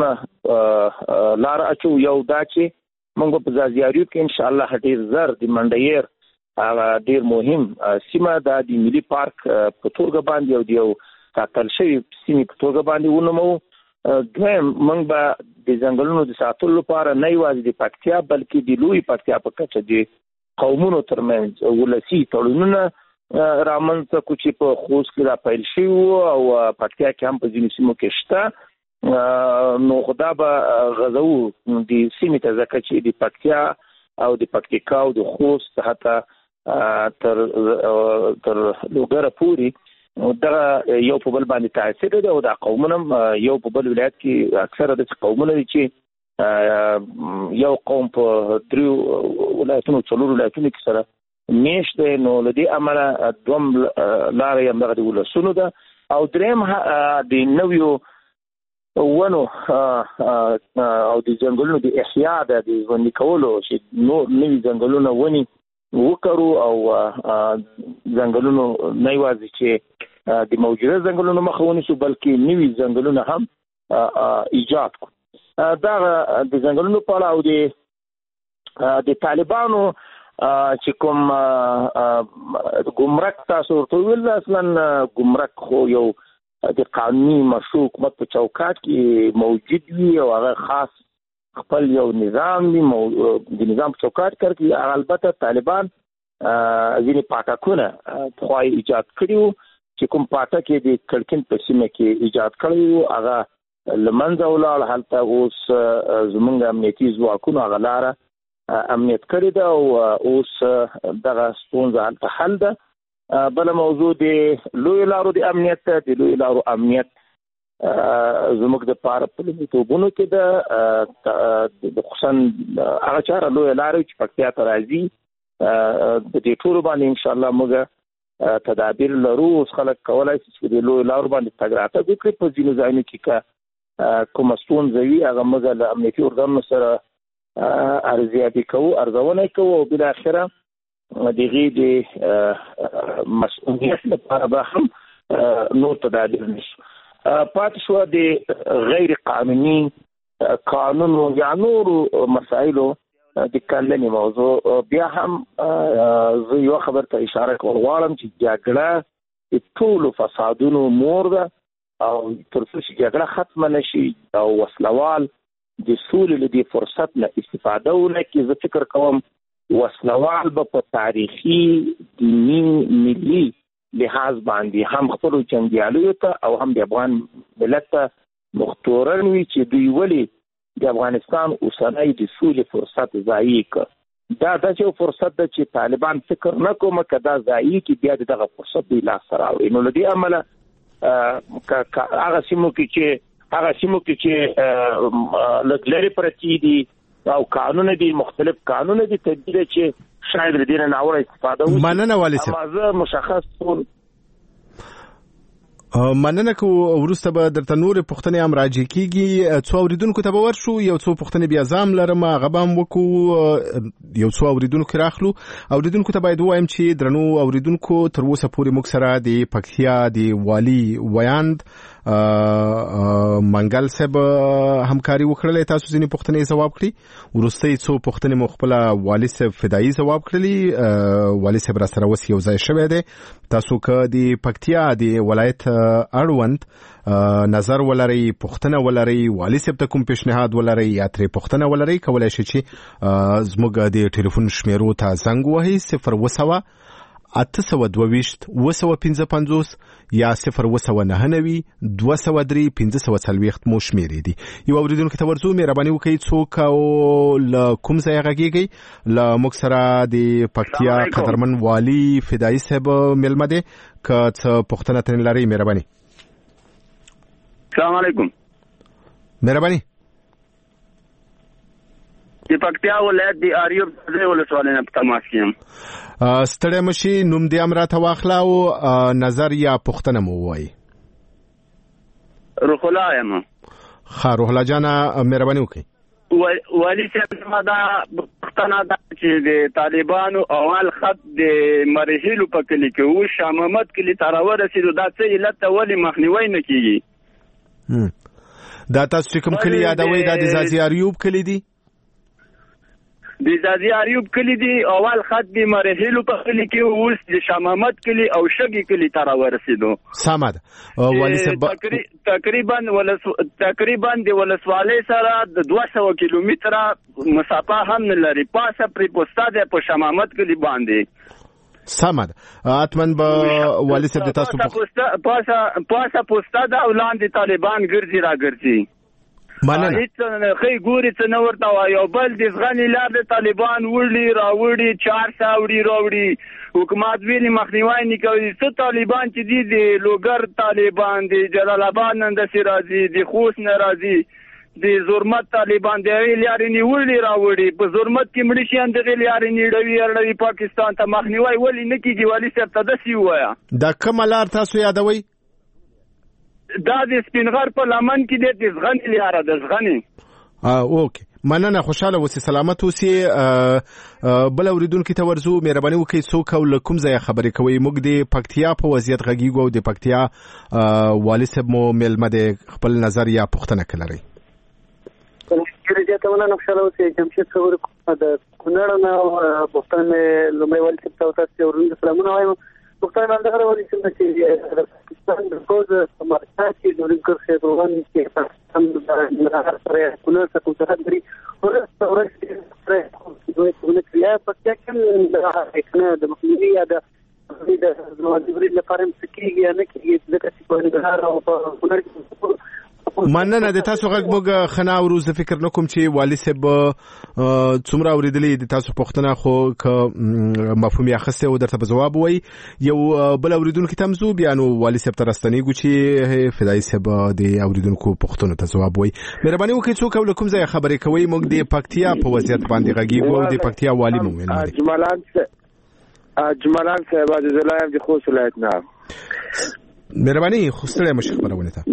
[SPEAKER 9] کارونه لار اچو. یو دا چې موږ په ځاځیاریو کې انشاءالله ډیر زر د منډیر ډیر مهم سیمه دا د ملي پارک په توګه باندې او د یو ساتل شوي سیمې په توګه باندې ونومو. دویم موږ به د ځنګلونو د ساتلو لپاره نه یوازې د پکتیا بلکې د لوی پکتیا په کچه د قومونو ترمنځ ولسي تړونونه رامنځته کړو چې په خوست کې را پیل شوي وو او پکتیا کې هم په ځینو سیمو کې شته. نو خدا به غزو د سیمې ته ځکه چې د پکتیا او د پکتیکا او د خوست حتی تر تر لوګره پورې دا یو په بل باندې تاثیر دی او دا قومونه یو په بل ولایت کې اکثره د قومونه دي چې یو قوم په دریو ولایتونو څلورو ولایتونو کې سره میشت دی. نو له دې امله دوم لارې هم دغه د ولسونو ده او دریم د نویو ونو او د ځنګلونو د احیا ده د ژوندي کولو چې نور نوي ځنګلونه ونی وکړو او ځنګلونو نه یوازې چې د موجوده ځنګلونو مخه ونیسو بلکې نوي ځنګلونه هم ایجاد کړو. دا د ځنګلونو په اړه او د طالبانو چې کوم ګمرک تاسو ورته ویل اصلا ګمرک خو یو د قانوني مشروع حکومت په چوکاټ کې موجود وي او هغه خاص خپل یو نظام دی د نظام په چوکاټ کې البته طالبان ځینې پاټکونه پخوای ایجاد کړي وو چې کوم پاټک یې د کړکین په سیمه کې ایجاد کړی وو هغه له منځه ولاړ. هلته اوس زموږ امنیتي ځواکونو هغه لاره امنیت کړې ده او اوس دغه ستونزه هلته حل ده. بله موضوع د لویو لارو د امنیت ده. د لویو لارو امنیت زموږ د پاره په لومړیتوبونو کې ده خصوصا هغه چاره لویه لارې چې پکتیا ته راځي د دې ټولو باندې انشاءالله موږ تدابیر لرو. اوس خلک کولی شي چې د لویو لارو باندې تګ راتګ وکړي. په ځینو ځایونو کې که کومه ستونزه وي هغه موږ له امنیتي ارګانونو سره ارزیابي کوو ارزونه کوو او بالاخره د هغې د مسؤلیت لپاره به هم نور تدابیر نیسو. پاتې شوه د غیر قانوني قانونو یا نورو مسایلو د کلنې موضوع. بیا هم زه یو خبر ته اشاره کول غواړم چې جګړه د ټولو فسادونو مور ده او تر څو چې جګړه ختمه نشي او وسلوال د سولې له دې فرصت نه استفاده ونه کړي زه فکر کوم وسلوال به په تاریخي دیني ملي لحاظ باندې هم خپلو جنګیالیو ته او هم د افغان ملت ته مختورن وي چې دوی ولې د افغانستان اوسنی د سولې فرصت ضایع کړ. دا داسې فرصت ده چې طالبان فکر نه کوم که دا ضایع کړي بیا د دغه فرصت دوی لاسته راوړي. نو له دې امله هغه سیمو کې چې هغه سیمو کې چې لږ لرې پرتې دي او قانون دي مختلف قانون دي تدبیر چې شاید د دې نه ناوړه استفاده وشي.
[SPEAKER 2] مننه والي صاحب.
[SPEAKER 9] اما زه مشخص ټول
[SPEAKER 2] مننه کو ورسته به درته نور پښتنې هم راځي کیږي. څو اوریدونکو ته به ورشو یو څو پښتنې بیا ځام لرم غبام وکړو یو څو اوریدونکو راخلو. اوریدونکو ته باید وایم چې درنو اوریدونکو تر اوسه پورې موږ سره د پکتیا د والي ویاند منګل صاحب همکاري وکړلې. تاسو ځینې پښتنې جواب کړي ورسته څو پښتنې مخبله والي صاحب فدایي جواب کړلی. والي صاحب را سره وس یو ځای شوی دی. تاسو که د پکتیا د ولایت اړوند نظر ولرئ پښتنه ولرئ والي صاحب ته کوم پیشنهاد ولرئ یا ترې پښتنه ولرئ کولی شئ چې زموږ د ټلیفون شمیرو ته زنګ وهئ صفر اووه سوه اته سوه دوه ویشت اوه سوه پنځه پنځوس یا صفر اوه سوه نهه نوي دوه سوه درې پنځه سوه څلوېښت مو شمېرې دي. یو اورېدونکي ته ورځو، مهرباني وکړئ څوک او له کوم ځایه غږېږئ؟ له موږ سره د پکتیا قدرمن والي فدایي صاحب میلمه دی، که څه پوښتنه ترې لرئ مهرباني.
[SPEAKER 7] السلام علیکم.
[SPEAKER 2] مهرباني.
[SPEAKER 7] د پکتیا ولایت د اریوب ځای ولسوالۍ نه په تماس کې یم.
[SPEAKER 2] ستړی مشي، نوم دې هم راته واخله او نظر یا پوښتنه مو ووایي.
[SPEAKER 7] روح الله یم.
[SPEAKER 2] ښه روح الله جانه مهرباني وکړئ.
[SPEAKER 7] والي صاحب زما دا پوښتنه ده چې د طالبانو اول خط د مرحلو په کلي کې اوس شاه محمد کلي ته راورسېدو، دا څه علت ته ولې مخنیوی نه کېږي؟
[SPEAKER 2] دا تاسو چې کوم کلي یادوئ دا د ځاځي اریوب کلي دي؟
[SPEAKER 7] د ځاځي اریوب کلي دي، اول خط د مرحلو په کلي کې اوس د شاه محمد کلي او شګي کلي ته راورسېدو.
[SPEAKER 2] سمه ده. والي صاحب
[SPEAKER 7] تقریبا ولس تقریبا د ولسوالۍ سره د دوه سوه کیلومتره مسافه هم نه لري، پاسه پرې پوسته ده په شاه محمد کلي باندې.
[SPEAKER 2] سمه ده. اتمن به والي صاحب د تاسو
[SPEAKER 7] پاسه پاسه پوسته ده او لاندې طالبان ګرځي را ګرځي.
[SPEAKER 2] مننه.
[SPEAKER 7] هیڅ خی ګوري څه نه ورته وایي، او بل د زغنې لار د طالبان وړي راوړي چار ساوړي راوړي، حکومت ویلي مخنیوی نه کوي. څه طالبان چې دي د لوګر طالبان، د جلال آباد نه داسې راځي، د خوست نه راځي، د زرمت طالبان د هغې لارې نه وړي راوړي، په زرمت کې مړه شي هم د هغې لارې نه اړوي اړوي پاکستان ته. مخنیوی ولې نه کېږي؟ والي صاحب ته داسې ووایه.
[SPEAKER 2] دا کومه لار تاسو یادوئ؟
[SPEAKER 7] دا د سپینغر په لمن کې دی، د زغنې لاره د زغنې.
[SPEAKER 2] اوکې مننه، خوشحاله اوسئ، سلامت اوسئ. بل اورېدونکي ته ورځو، مهرباني وکړئ څوک او له کوم ځایه خبرې کوئ؟ موږ د پکتیا په وضعیت غږیږو او د پکتیا والي صاحب مو میلمه دی، خپل نظر یا پوښتنه که لرئ.
[SPEAKER 6] زیاته مننه، خوشحاله اوسئ. جمشید خبرې د کونړ نه پوښتنه مې لومړی والي صاحب ته او تاسو ته ورونو سلامونه وایم. پوښتنه مې دغه والي صاحب چې د پاکستان د پوځ په مرکز کې د لوګر خیبروان کې پاکستان د نهار سره کونړ څخه سرحد لري، ورسته ورسته سره دوی څنګه کړیا پکې کوم د د مخنیوي یا د د نوازوري لپاره مسکیږي یا نه کېږي، ځکه چې په نهار او په کونړ کې.
[SPEAKER 2] مننه د تاسو غږ موږ خنا وروز فکر نکوم چې والي صاحب څومره اوریدلی د تاسو پوښتنه خو که مفهوم یې اخیستی او درته به ځواب ووایي. یو بل اوریدونکي ته هم ځو، بیا نو والي صاحب ته راستنېږو چې فدایي صاحب د اوریدونکو پوښتنو ته ځواب ووایي. مهرباني وکړئ څوک او له کوم ځایه خبرې کوئ؟ موږ د پکتیا په وضعیت باندې غږیږو او د پکتیا والي مو میلمه دی.
[SPEAKER 10] جمالان صاحب عزیز الله یم د خوست ولایت نه.
[SPEAKER 2] مهرباني ستړی مه شئ خپرونې ته.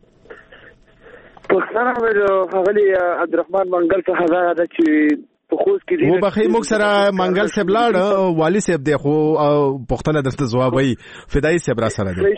[SPEAKER 10] پښتنه مې ښاغلي عبدالرحمن منګل څخه دا ده چې په خوست کې
[SPEAKER 2] و بخیر موږ سره منګل صاحب لاړ، والي صاحب دی خو پښتنه درته ځواب وایي، فدایي صاحب را سره دی.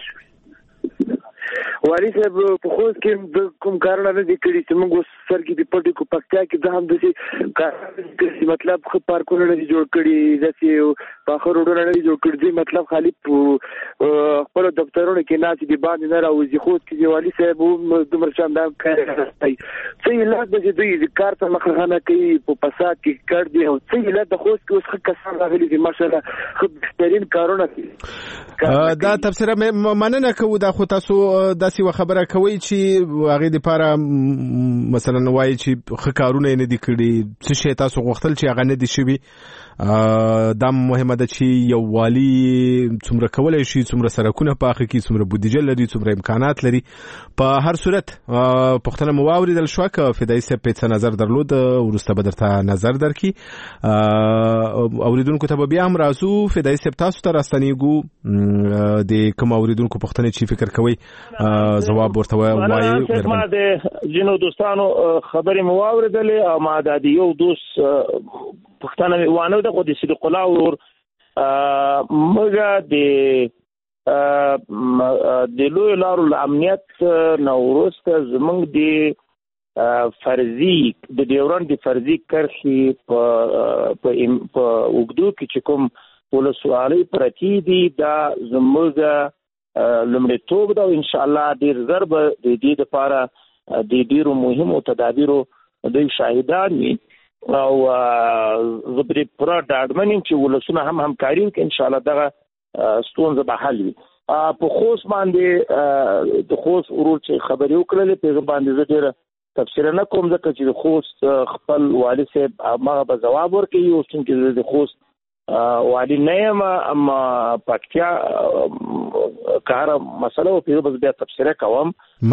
[SPEAKER 10] والي صاحب په خوست کې د کوم کارونه نه دي کړي چې موږ اوس سر کې د پټي کو پکتیا کې د هم داسې کار مطلب ښه پارکونه نه دي جوړ کړي، داسې پاخه روډونه نه دي جوړ کړي، مطلب خالي خپل دفترونو کې ناست دي باندې نه راوځي. خوست کې والي صاحب هم دومره شاندار کار کوي، څه علت ده چې دوی د کار ته مخه نه کوي، په فساد کې کار دي، او څه علت د خوست کې اوس ښه کسان راغلي دي ماشاءالله ښه بهترین کارونه کوي.
[SPEAKER 2] دا تفسیره مننه کوو. دا خو تاسو داسې و خبره کوي چې هغې دپاره مثلا وایي چې ښه کارونه یې نه دي کړي، څه شی تاسو غوښتل چې هغه نه دي شوي. دا مهمه ده چې یو والي څومره کولی شي، څومره سړکونه پاخه کړي، څومره بودیجه لري، څومره امکانات لري. په هر صورت پوښتنه مو واورېدل شوه، که فدایي صاحب پرې څه نظر درلود وروسته به درته نظر درکړي. اوریدونکو ته به بیا هم راځو، فدایي صاحب تاسو ته راستنېږو د کوم اوریدونکو پوښتنې چې فکر کوئ ځواب ورته وایي.
[SPEAKER 9] ما د ځینو دوستانو خبرې مو واورېدلې او ما د یو دوست پښتنه مې وانه ده، خو د صدیق الله ورور موږ د د لوی لارو له امنیت نه وروسته زموږ د فرضي د ډیورنډ د فرضي کرښې په په اوږدو کې چې کوم ولسوالۍ پرتې دي، دا زموږ لومړیتوب ده او انشاءالله ډېر ژر به د دې دپاره د ډېرو مهمو تدابیرو دوی شاهدان وي او زه پرې پوره ډاډمن یم چې ولسونه هم همکاري وکړي. انشاءالله دغه ستونزه به حل وي. په خوست باندې د خوست ورور چې خبرې وکړلې په باندې زه ډېره تفسیر نه کوم ځکه چې د خوست خپل والي صاحب هغه به جواب ورکړي او چې د خوست والی نه یم اما پکتیا کار مسله او په بیا تفسیر کوم.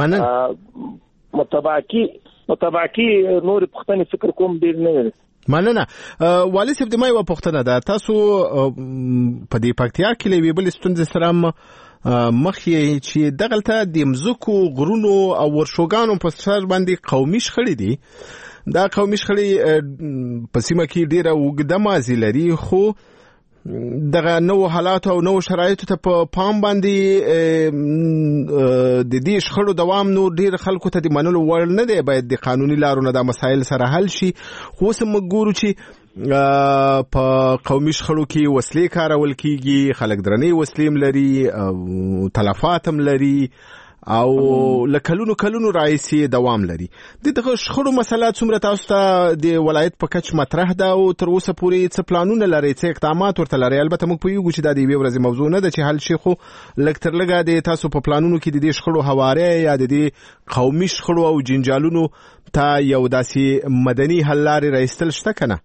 [SPEAKER 9] متباکی متباکی نور پښتني فکر کوم ډیر نه
[SPEAKER 2] مننه. والي صاحب د ما یو پښتنه ده، تاسو په دې پکتیا کې لوي بل ستونزې سره مخې چې دغلته د مزکو غرونو او ورشوګانو په سر باندې قومي شخړې دي. دا قومي شخړې په سیمه کې ډیره اوږده ماضي لري، خو دغه نو حالات او نو شرایطو ته په پام باندې د دې شخړو دوام نو ډیر خلکو ته د منلو وړ نه دی. باید د قانوني لارو نه دا مسایل سره حل شي. خو سم ګورو چې په قومي شخړو کې وسلې کارول کیږي، خلک درنې وسلې لري او تلفات هم لري او لکلونو کلونو راځي دوام لري. د دغه شخړو مسله څومره تاسو ته د ولایت په کچ مطرح ده او تر اوسه پورې څه پلانونه لري، څه اقدامات ورته لري؟ البته موږ پوهیږو چې دا د یوې ورځې موضوع نه ده چې حل شي، خو لږ تر لږه د تاسو په پلانونو کې د دې شخړو هواره یا د دې قومي شخړو او جنجالونو ته یو داسې مدني حل لارې راایستل شته که نه؟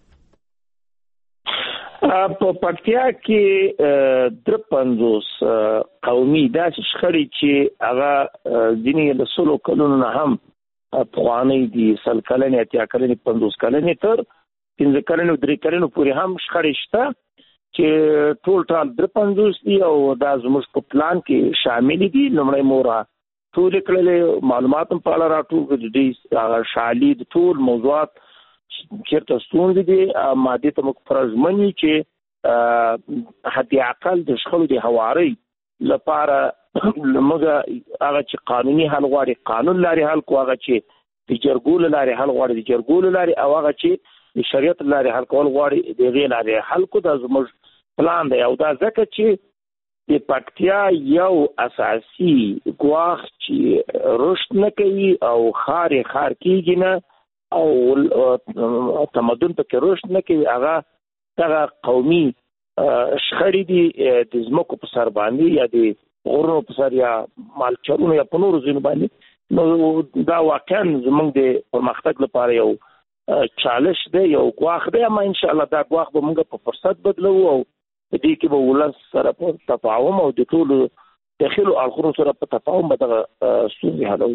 [SPEAKER 9] په پکتیا کې در پنځوس قومي داسې شخړې چې هغه ځینې له سلو کلونو نه هم پخوانۍ دي، سل کلنې، اتیا کلنې، پنځوس کلنې تر پنځه کلنې او درې کلنې پورې هم شخړې شته چې ټول ټال در پنځوس دي او دا زموږ په پلان کې شامل دي. لومړی مو را ټولې کړلې، معلومات هم په اړه راټول کړي، هغه شالید ټول موضوعات چیرته ستونزې دي مادي ته موږ فرضمني چې حد اقل د شخړو د هواري لپاره موږ هغه چې قانوني حل غواړي قانون لاري حل کو، هغه چې د جرګو لاري حل غواړي د جرګو لاري، او هغه چې د شریعت لاري حل کول غواړي د غیر لاري حل کو. دا زموږ پلان دی او دا ځکه چې د پکتیا یو اساسي ګواښ چې رشد نه کوي او خار خار کیږي نه او تمدن په کې رشد نه کوي، هغه دغه قومي شخړې دي د ځمکو په سر باندې یا د غرونو په سر یا مالچرونو یا په نورو ځینو باندې. نو دا واقعا زموږ د پرمختګ لپاره یو چالش دی، یو ګواښ دی، اما انشاءالله دا ګواښ به موږ په فرصت بدلو او په دې کې به ولس سره په تفاهم او د ټولو داخلو اړخونو سره په تفاهم به دغه ستونزې حلوو.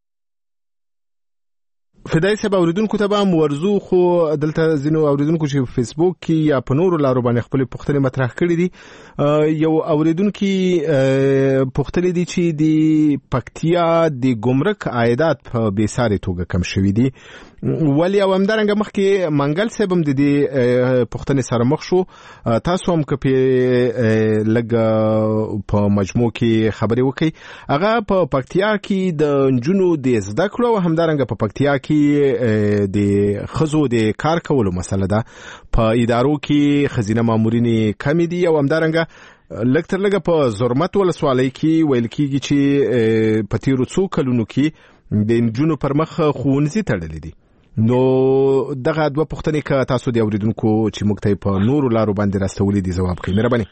[SPEAKER 2] فدای صاحب اوریدونکو ته به ورزو، خو دلته ځینو اوریدونکو چې په فیسبوک کې یا په نورو لارو باندې خپل پوښتنې مطرح کړې دي. یو اوریدونکو پوښتنې دي چې د پکتیا د ګمرک عایدات په بیساري توګه کم شوي دي، ولی او همدارنګه مخکې منګل صاحب هم د دې پوښتنې سره مخ شو. تاسو هم که په لږ په مجموع کې خبرې وکړئ. هغه په پکتیا کې د نجونو د زده کړو او همدارنګه په پکتیا کې د خزو د کار کولو مسله ده. په ادارو کې خزینه مامورین کم دي او همدارنګه لږ تر لږه په زرمت ولسوالۍ کې ویل کېږي چې په تیرو څو کلونو کې د نجونو پر مخ ښوونځي تړلي دي. نو دغه دوه پوښتنې که تاسو د اوریدونکو چې موږ ته په نورو لارو باندې راستولي دي ځواب کړئ. مهرباني.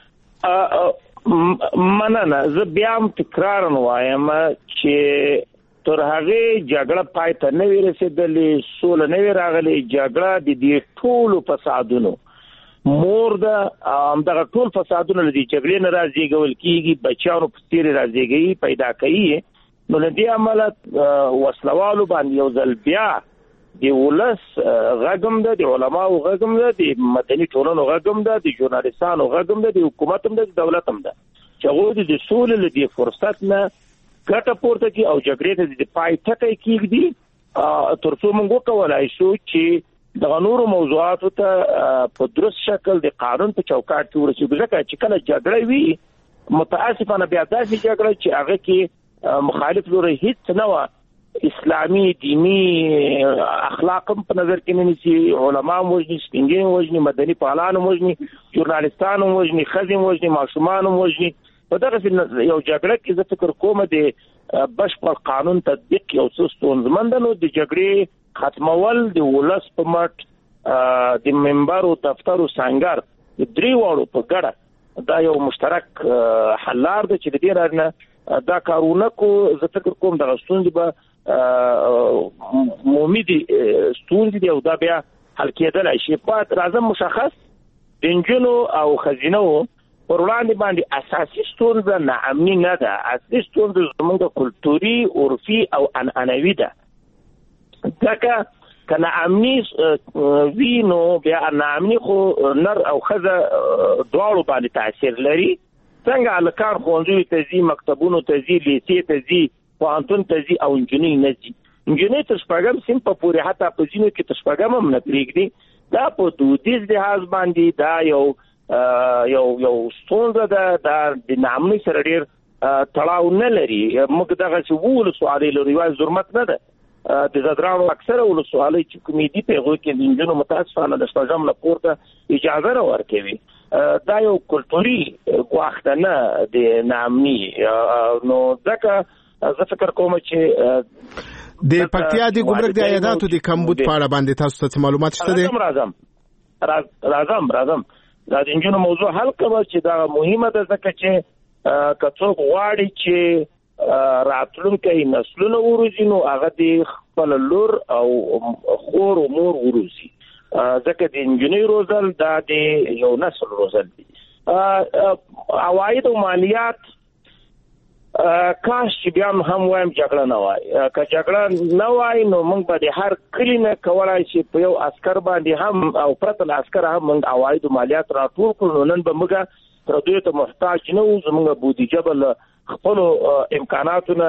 [SPEAKER 9] مننه. زه بیا هم تکرار وایم چې تر هغه جګړه پای ته نه وي رسېدلې، سوله نه وي راغلې. جګړه د دې ټولو فسادونو مور ده، همدغه ټول فسادونه له دې جګړې نه رازېږول کېږي، بچیانو په څېرې رازېږي پیدا کوي. نو له دې امله وسلوالو باندې یو ځل بیا د ولس غږم ده، د علماو غږم ده، د مدني ټولنو غږم ده، د ژورنالستانو غږم ده، د حکومت هم ده، د دولت هم ده چې هغوی د سولې له دې فرصت نه ګټه پورته کړي او جګړې ته د پای ټکی کېږدي تر څو موږ وکولای شو چې دغه نورو موضوعاتو ته په درست شکل د قانون په چوکاټ کې ورسېږو. ځکه چې کله جګړه وي متاسفانه بیا داسې جګړه چې هغه کې مخالف لوري هیڅ نه وه، اسلامي دینی اخلاق هم په نظر کې نه نیسي، علما هم وژني، سپین ږیري هم وژني، مدني فعالان هم وژني، ژورنالستان هم وژني، ښځې هم وژني، ماشومان هم وژني. په دغسې یو جګړه کې زه فکر کوم د بشپړ قانون تطبیق یو څه ستونزمن ده. نو د جګړې ختمول د ولس په مټ د منبر او دفتر او سنګر د درې واړو په ګډه دا یو مشترک حل لار ده چې د دې رانه دا کارونه کو زه فکر کوم د ستونزې به مومي دي ستونزې دي او دا بیا حل کېدلای شي. په راځم مشخص د نجونو او ښځینو پر وړاندې باندې اساسي ستونزه ناامني نه ده. اصلي ستونزه زموږ کلتوري عرفي او عنعنوي ده. ځکه که ناامني وي نو بیا ناامني خو نر او ښځه دواړو باندې تاثیر لري. څنګه هلکان ښوونځیو ته ځي، مکتبونو ته ځي، لیسې ته ځي، پوهنتون ته ځي او نجونې نه ځي. نجونې تر شپږم صنف پورې حتی په ځینو کې تر شپږم هم نه پرېږدي. دا په دودیز لحاظ باندې دا یو یو یو ستونزه ده. دا د ناامنۍ سره ډېر تړاو نه لري. موږ دغسې ولسوالۍ لرو، یوازې ظلمت نه ده. د زدرانو اکثره ولسوالۍ چې کومې دي په هغوی کې د نجونو متاسفانه د شپږم نه پورته اجازه نه ورکوي. دا یو کلتوري ګواښ ده نه د ناامني. نو ځکه زه فکر کوم چې
[SPEAKER 2] د پکتیا د ګمرک د عایداتو د کمبود په اړه باندې تاسو ته معلومات شته دي؟
[SPEAKER 9] راځم راځم راځم دا د نجونو موضوع حل کوم چې دا مهمه ده، ځکه چې که څوک غواړي چې راتلونکي نسلونه وروزي نو هغه د خپل لور او خور او مور وروزي. ځکه د انجینر روزل دا د یو نسل روزل دي. عواید او مالیات کاش چې بیا هم وایم جګړه نه وای. که جګړه نه وای نو موږ به د هر کلی نه کولای شي په یو عسکر باندې هم او پرته له عسکر هم موږ عواید او مالیات راټول کړو. نن به موږ پردیو ته محتاج نه وو. زموږ بودیجه به خپلو امکاناتونه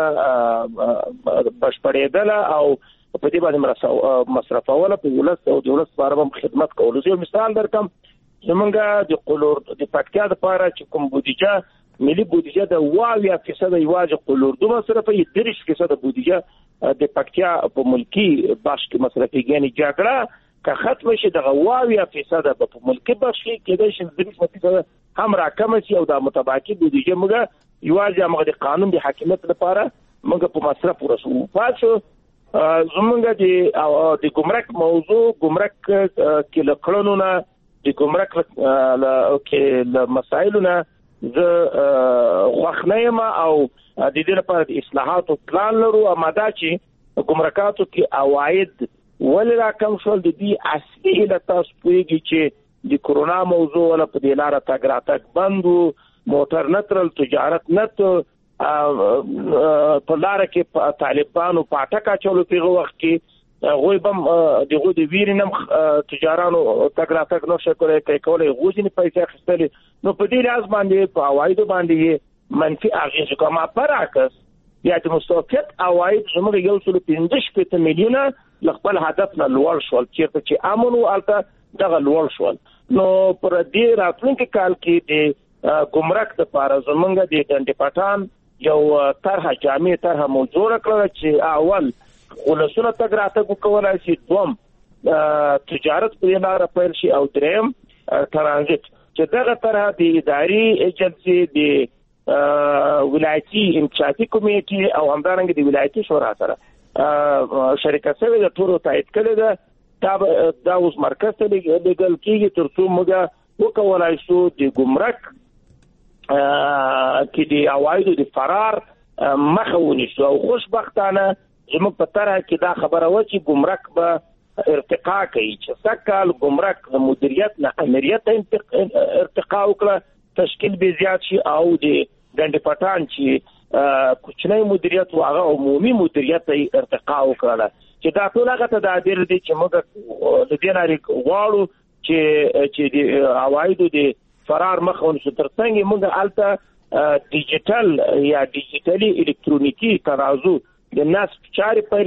[SPEAKER 9] بشپړېدله او په دې باندې مصرفوله په ولس او د ولس لپاره هم خدمت کولو. زه یو مثال درکړم. زموږ د قلور د پکتیا دپاره چې کوم بودیجه ملي بودیجه د اویا فیصده یوازې قلوردو مصرفوي، دېرش فیصده بودیجه د پکتیا په ملکي بخش کې مصرفېږي. یعنې جګړه که ختمه شي دغه اویا فیصده به په ملکي بخش کې کېدای شي دېرش فیصده هم راکمه شي او دا متباقي بودیجه موږ یوازې هغه د قانون د حاکمیت لپاره موږ په مصرف ورسوو. پاتې زموږ د ګمرک موضوع ګمرک کې له کړنو نه د ګمرک کې له مسایلو نه زه خوښ نه یم او د دې لپاره د اصلاحاتو پلان لرو. اما دا چې ګمرکاتو کې عواید ولې راکم شول، د دې اصلي علت تاسو پوهېږئ چې د کرونا موضوع ولا په دې لاره تګ راتګ بند و، موټر نه تلل، تجارت نه ته په لاره کې طالبانو پاټک اچولو په هغه وخت کې هغوی به هم دغوی د ویرې نه هم تجارانو تګ راتګ نه شي کولی کولی هغوی ځینې پیسې اخیستلې. نو په دې لحاظ باندې په عوایدو باندې یې منفي اغېزې کوي. اما برعکس بیا د مستوفیت عواید زموږ یو سل پنځه شپېته میلیونه له خپل هدف نه لوړ شول. چېرته چې امن و هلته دغه لوړ شول. نو پر دې راتلونکي کال کې د ګمرک دپاره زموږ د ډنډې پټان یو طرحه جامع طرحه مو جوړه کړله چې اول ولسونه تګ راتګ وکولای شي، دوم تجارت په دې لاره پیل شي او دریم ترانزیت. چې دغه طرحه د اداري ایجنسي د ولایتي انکشافي کمیټې او همدارنګه د ولایتي شورا سره شریکه شوې ده، ټولو تایید کړې ده. دا اوس مرکز ته لیږل کېږي تر څو موږ وکولای شو د ګمرک کې د عوایدو د فرار مخه ونیسو. او خوشبختانه زموږ په طرحه کې دا خبره وه چې ګمرک به ارتقا کوي، چې سږ کال ګمرک د مدیریت نه امریت ته ارتقا وکړه، تشکیل به زیات شي او د ډنډې پټان چې کوچنی مدیریت و هغه عمومي مدیریت ته ارتقا وکړله. چې دا ټول هغه تدابیر دي چې موږ د دې نه غواړو چې د عوایدو د فرار مخه ونیسو. تر څنګ موږ هلته ډیجیټل یا ډیجیټلي الکترونیکي ترازو د نصب چارې پیل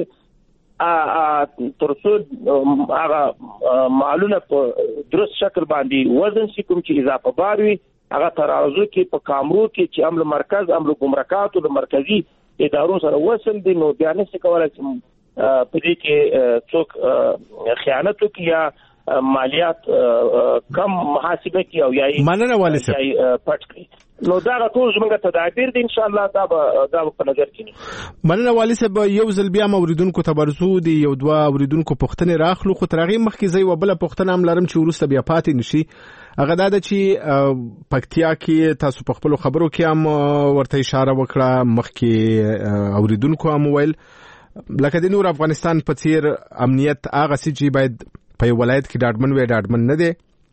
[SPEAKER 9] کړلې تر څو هغه مالونه په درست شکل باندې وزن شي. کوم چې اضافه بار وي هغه ترازو کې په کامرو کې چې عمل مرکز عمل ګمرکاتو د مرکزي ادارو سره وصل دي، نو بیا نشي کولی چې په دې کې څوک خیانت وکړي یا مالیات کم محاسبه کړي او یا
[SPEAKER 2] مننه والي صاحب
[SPEAKER 9] پټ کړي. نو دا ټول زموږ تدابیر دي ان شاء الله دا به دا په نظر کې
[SPEAKER 2] مننه والي صاحب. یو ځل بیا اوریدونکو ته برزو دي یو دوه اوریدونکو پوښتنې راخلو، خو تر هغې مخکې زه یوه بله پوښتنه هم لرم چې وروسته بیا پاتې نشي. هغه دا ده چې پکتیا کې تاسو په خپلو خبرو کې هم ورته اشاره وکړه، مخکې اوریدونکو هم وویل لکه د نور افغانستان په څیر امنیت هغه څه چې باید په یو ولایت کې ډاډمن وي ډاډمن نه دی.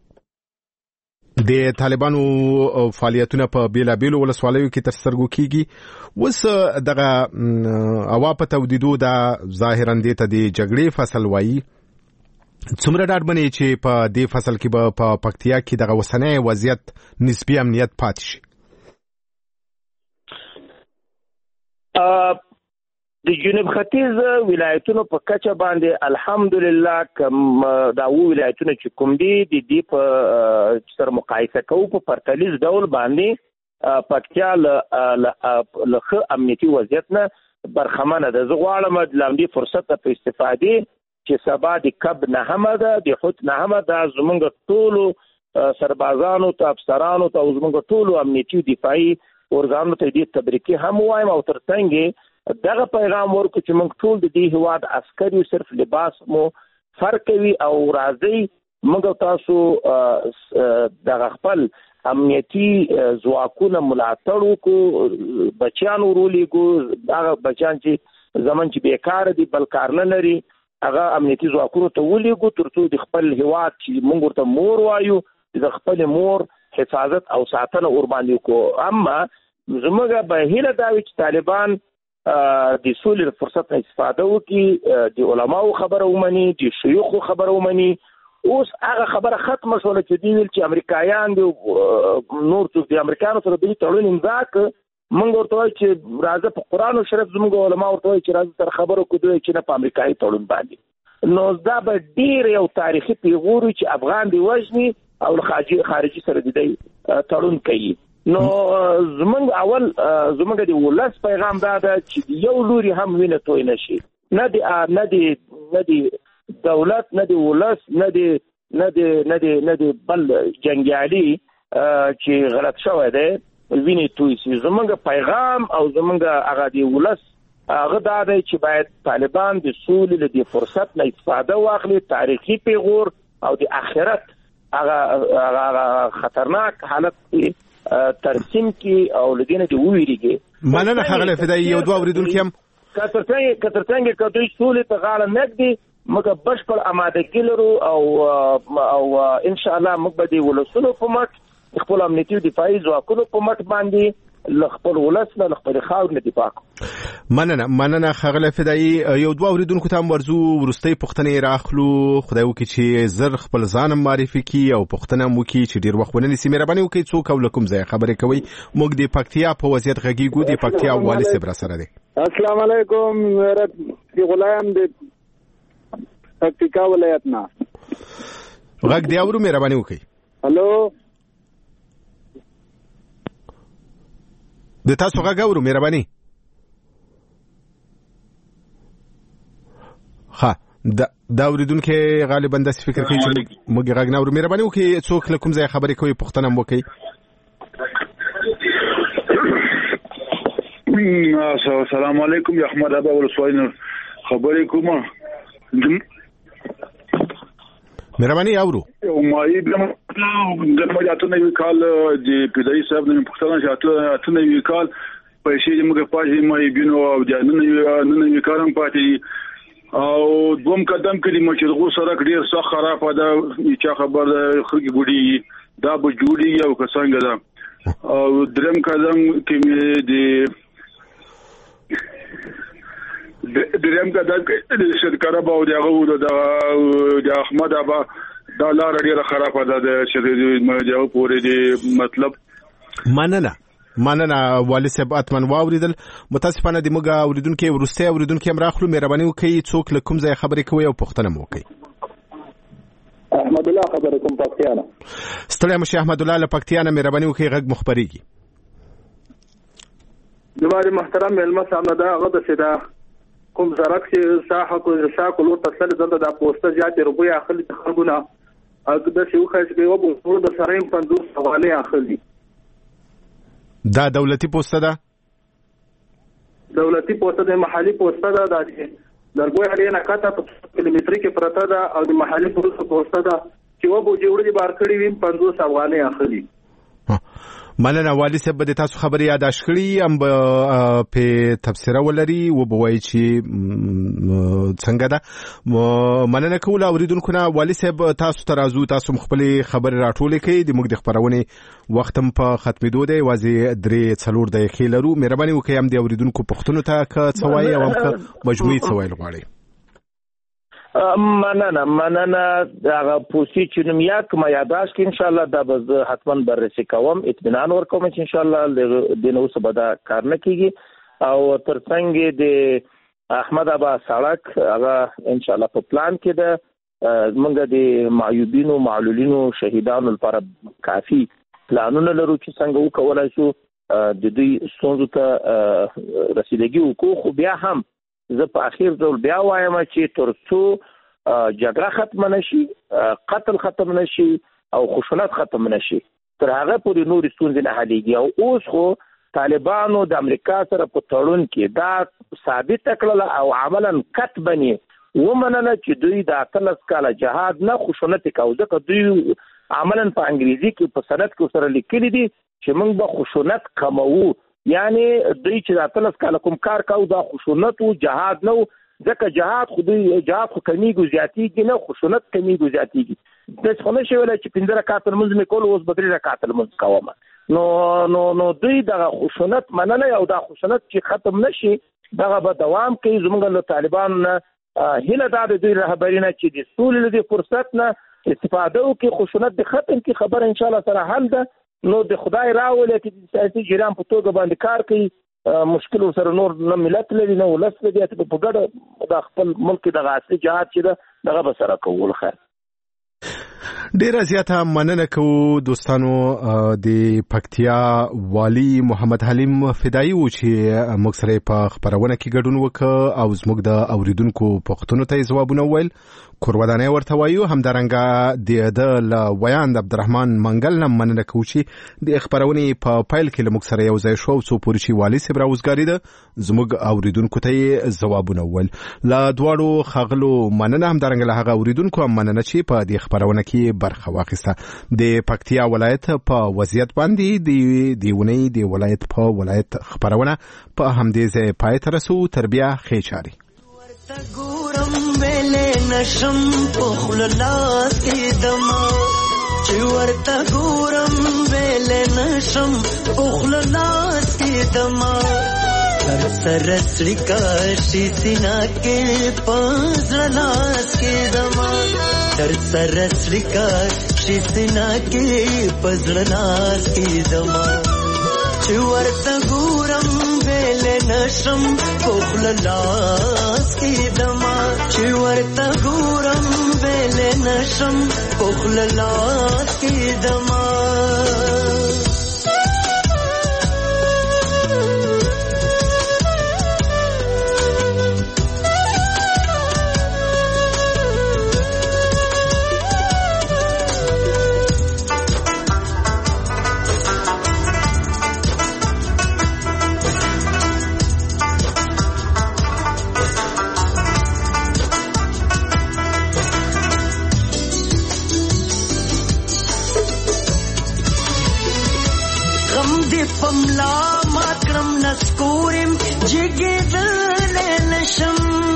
[SPEAKER 2] د طالبانو فعالیتونه په بیلابیلو ولسوالیو کې تر سترګو کیږي. اوس دغه هوا په تودیدو دا ظاهرا دې ته د جګړې فصل وایي. څومره ډاډمن یې چې په دې فصل کې به په پکتیا کې دغه اوسنی وضعیت نسبي امنیت پاتې شي؟
[SPEAKER 9] د جنوب ختیځ ولایتونو په کچه باندې الحمدلله کوم دا و ولایتونه چې کوم دي د دې په سره مقایسه کوو په پرتلیز ډول باندې پکتیا له ښه امنیتي وضعیت نه برخمنه ده. زه غواړم د لامدې فرصت ته په استفادې چې سبا د کب نهمه ده د حوت نهمه ده زمونږ ټولو سربازانو ته افسرانو ته او زمونږ ټولو امنیتي دفاعي ارګانونو ته دې تبریکي هم وایم او ترڅنګ دغه پیغام ورکو چې موږ ټول د دې هیواد عسکري صرف لباس مو فرق کوي او راځي موږ تاسو دغه خپل امنیتي ځواکونه ملاتړ وکړو، بچیان ورولېږو، هغه بچیان چې زمون چې بیکار دي بل کار نه لري هغه امنیتي ځواکونو ته ولېږو ترڅو د خپل هیواد چې موږ ورته مور وایو د خپل مور حفاظت او ساتنه ور باندې وکړو. اما زموږ به هیله دا وي چې طالبان د سولې فرصت نه استفاده وکړي، د علماو خبره ومني، د شيوخو خبره ومني. اوس هغه خبره ختمه شوله چې دی ویل چې امریکایان دي نور څوک د امریکایانو سره د تړون امضا کړ. موږ ورته وایو چې راځه په قرآن او شریعت زموږ علما ورته وایي چې راځه سره خبرو کوو چې نه په امریکایي تړون باندې. نو دا به ډېر یو تاریخي پیغور وي چې افغان دی وژني او له خارجي سره د دې تړون کوي. نو زمونږ اول زمونږ د ولس پیغام دا ده چې یو لوري هم وینه توی نشي، نه دی نه دی نه دی دولت نه دی ولس نه دی نه دی نه دی نه دی بل جنگیالي چې غلط شوی دی وینه توی شي. زمونږ پیغام او زمونږ هغه دی ولس هغه دا دی چې باید طالبان د سولې له دې فرصت نه استفاده واخلي، تاریخي پیغور او د آخرت هغه خطرناک حالت ترسیم کی او لدینه دی ویریږي.
[SPEAKER 2] مننه ښاغلی فدایي. یو دوه اوریدونکي هم
[SPEAKER 9] کترڅنګ کترڅنګ کدوې سولې ته غاړه نږدي موږ بشپړ آمادګي لرو او او ان شاء الله موږ به د ولسونو په مټ خپل امنیتي دفاعي ځواکونو په مټ باندې ل خپل ولس نه خپل خاور نه دفاع کوو.
[SPEAKER 2] مننه مننه ښاغلی فدایي. یو دوه اوریدونکو ته هم ورځو وروستۍ پوښتنې راخلو. خدای وکړي چې زر خپل ځان هم معرفي کړي او پوښتنه هم وکړي چې ډېر وخت ونه نیسي. مهرباني وکړئ څوک او له کوم ځایه خبرې کوئ. موږ د پکتیا په وضعیت غږیږو. د پکتیا والي صاحب را سره دی.
[SPEAKER 11] السلام علیکم. د غلام د پکتیکا ولایت نه
[SPEAKER 2] غږ دی اورو. مهرباني وکړئ.
[SPEAKER 11] هلو
[SPEAKER 2] د تاسو غږ اورو. مهرباني. ها دا دا اوریدونکو غالبا داسې فکر کوي چې موږ غږ نه اورو. مهرباني وکړئ څوک له کوم ځای خبرې کوي پوښتنه هم وکړئ.
[SPEAKER 12] السلام علیکم. یا احمد ابا ولسوالۍ خبرې کوم.
[SPEAKER 2] مهرباني اورو.
[SPEAKER 12] ما یې د مجاتو نه کال د پیدایي صاحب نه پوښتنه شاته اته نه کال پیسې چې موږ پاتې ما یې بینو او د نن نن نن کارم پاتې او دوم قدم کړي مو چې غو سره ډیر څه خراب ده چې خبر خرګي ګوډي دا به جوړي او څنګه ده او درم قدم کې د دریم قدم کې د شرکت باو دغه د احمد ابا دا لار ډیره خراب ده د شریعت مجاو پورې دی مطلب.
[SPEAKER 2] مننه مننه والي صاحب. اتمن واوریدل. متاسفانه د موږ اوریدونکو ورسته اوریدونکو هم راخلو. مهرباني وکړئ څوک له کوم ځای خبرې کوي او پوښتنه مو وکړئ.
[SPEAKER 11] احمد الله خبرې کوم پکتیا نه.
[SPEAKER 2] ستړی مشه احمد الله له پکتیا نه. مهرباني وکړئ غږ مخبريږي.
[SPEAKER 11] جوړ محترم ملما صاحب دا هغه د سیدا کوم زرک چې ساحه کو ساکو لور تسل زنده د پوسټ زیات روپیا اخلي خلګونه اګه د شو خاص کې و په د سرایم پندوس حواله اخلي
[SPEAKER 2] دا دولتي پوسټه ده؟
[SPEAKER 11] دولتي پوسټه د محلي پوسټه ده. د درګوی اړینه کاته په کیلومتري کې پرته ده او د محلي پوسټه ده چې و به جوړې بار کړی وي پنځوس افغانۍ اخلي.
[SPEAKER 2] مننه والي صاحب، به تاسو خبرې یاداش کړي ام په تفسیر ولري و به وایي چې څنګه ده. مننه کوله اوریدونکو نه. والي صاحب تاسو ته راځو، تاسو خپل خبرې راټولې کړئ. د موږ د خبرونې وخت هم په ختمېدو دی، واځي درې څلور دقیقې لرو. مهرباني وکړئ هم د اوریدونکو پوښتنو ته که څه وایي او هم که مجموعي څه ویل غواړئ.
[SPEAKER 9] مننه مننه هغه پوسټ چې نوم یا کوم یاداش کې ان شاء الله دا به حتما بررسي کوم، اطمینان ورکوم چې ان شاء الله د نو څه به دا کار نه کیږي. او ترڅنګ د احمد ابا سړک هغه ان شاء الله په پلان کې ده. موږ د معیوبینو معلولینو شهیدانو لپاره کافي پلانونه لرو چې څنګه وکولای شو د دوی ستونزو ته رسیدګي وکړو. خو بیا هم زه په اخیر ډول بیا وایم چې ترڅو جګړه ختم نشي، قتل ختم نشي او خشونت ختم نشي، تر هغه پورې نور ستونزې نه حلېږي. او اوس خو طالبانو د امریکا سره په تړون کې دا ثابت کړل او عملاً کتبني ومنله چې دوی د اتلس کاله جهاد نه خشونت کوي، ځکه دوی عملاً په انګریزي کې په سند کې سره لیکلي دي چې موږ به خشونت کموو. یعنی دوی چې د اتلس کاله کوم کار کوي دا خشونت او جهاد نه، ځکه جهاد خو دوی جهاد خو کمیږي زیاتیږي نه، خشونت کمیږي زیاتیږي. د څونه شي ولا چې پنځه رکعات لمونځ مې کول اوس به درې رکعات لمونځ کوم. نو نو نو دوی دغه خشونت مننه او دا خشونت چې ختم نشي دغه به دوام کوي. زموږ له طالبان نه هله دا د دوی رهبرینه چې د سولې د فرصت نه استفاده وکړي، خشونت د ختم کی خبره ان شاء الله سره حل ده. نو د خدای راولې چې د سیاسي جریان په توګه باندې کار کوي، مشکل سره نور نه ملت لري نه ولس لري، ته په ګډه د خپل ملک د غاصي جهاد چې ده دغه به سره کول. خیر
[SPEAKER 2] ډیره زیاته مننه کوو دوستانو. د پکتیا والی محمد حلیم فدایی و چې موږ سره په خبرونه کې ګډون وکړ او زموږ د اوریدونکو پوښتنو ته ځوابونه وویل. کورودانه ورته وایو همدارنګه د د ویان د عبدالرحمن منګل نه مننه کوو چې د خبرونې په پایل کې موږ سره یو ځای شو څو پورې چې والی صاحب راوځګاری ده زموږ اوریدونکو ته ځوابونه وویل. لا دواړو خغلو مننه، همدارنګه له هغه اوریدونکو هم مننه چې په دې خبرونه کې برخه واخیسته. د پکتیا ولایت په وضعیت باندې د دیونی د ولایت په ولایت خبرونه په همدې ځای پای ته رسو. تر بیا خیچاري
[SPEAKER 13] ګورم ویلې نشم په خلاص کې دما چې ورته ګورم ویلې نشم په خلاص کې دما تر سره سړکا شي سینا کې پزړلاس کې دما تر سره سړکا شي سینا کې پزړلاس کې دما چې ورته ګورم ویلې نشم په خلاص کې دما چې ورته ګورم ویلې نشم په خلاص کې دما پملا ماکرم نسکورم جگی دل نشم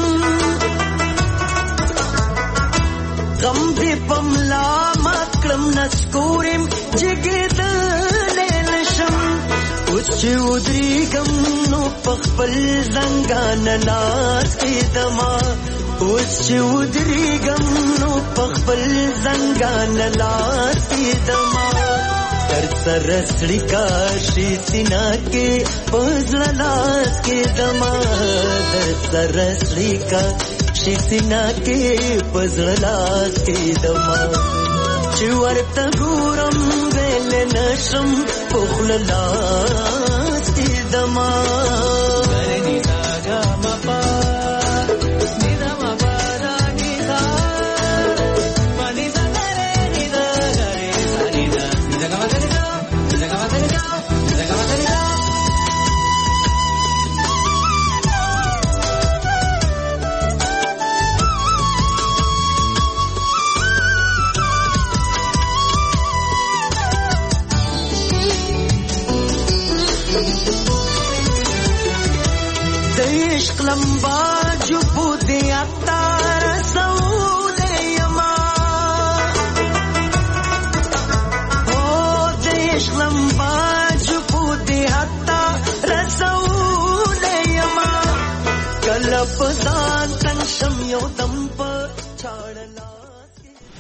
[SPEAKER 13] غم دی پملا ماکرم نسکورم جگی دل نشم اوس چې ودریګم نو پخپل زنګان لاس کې دما اوس چې ودریګم نو پخپل زنګان لاس کې دما تر سره سړکا شي سینا کې پزړلاس کې دما تر سره سړکا شي سینا کې پزړلاس کې دما چې ورته ګورم ویلې نشم په خلاص کې دما Zaga, zaga, zaga, zaga, zaga, zaga, zaga, zaga, zaga, zaga, عشق لمبا جبو دې اتا رسول یما او دې عشق لمبا جبو دې اتا رسول یما کله په ځان تنگ شم یو دم په چاړلا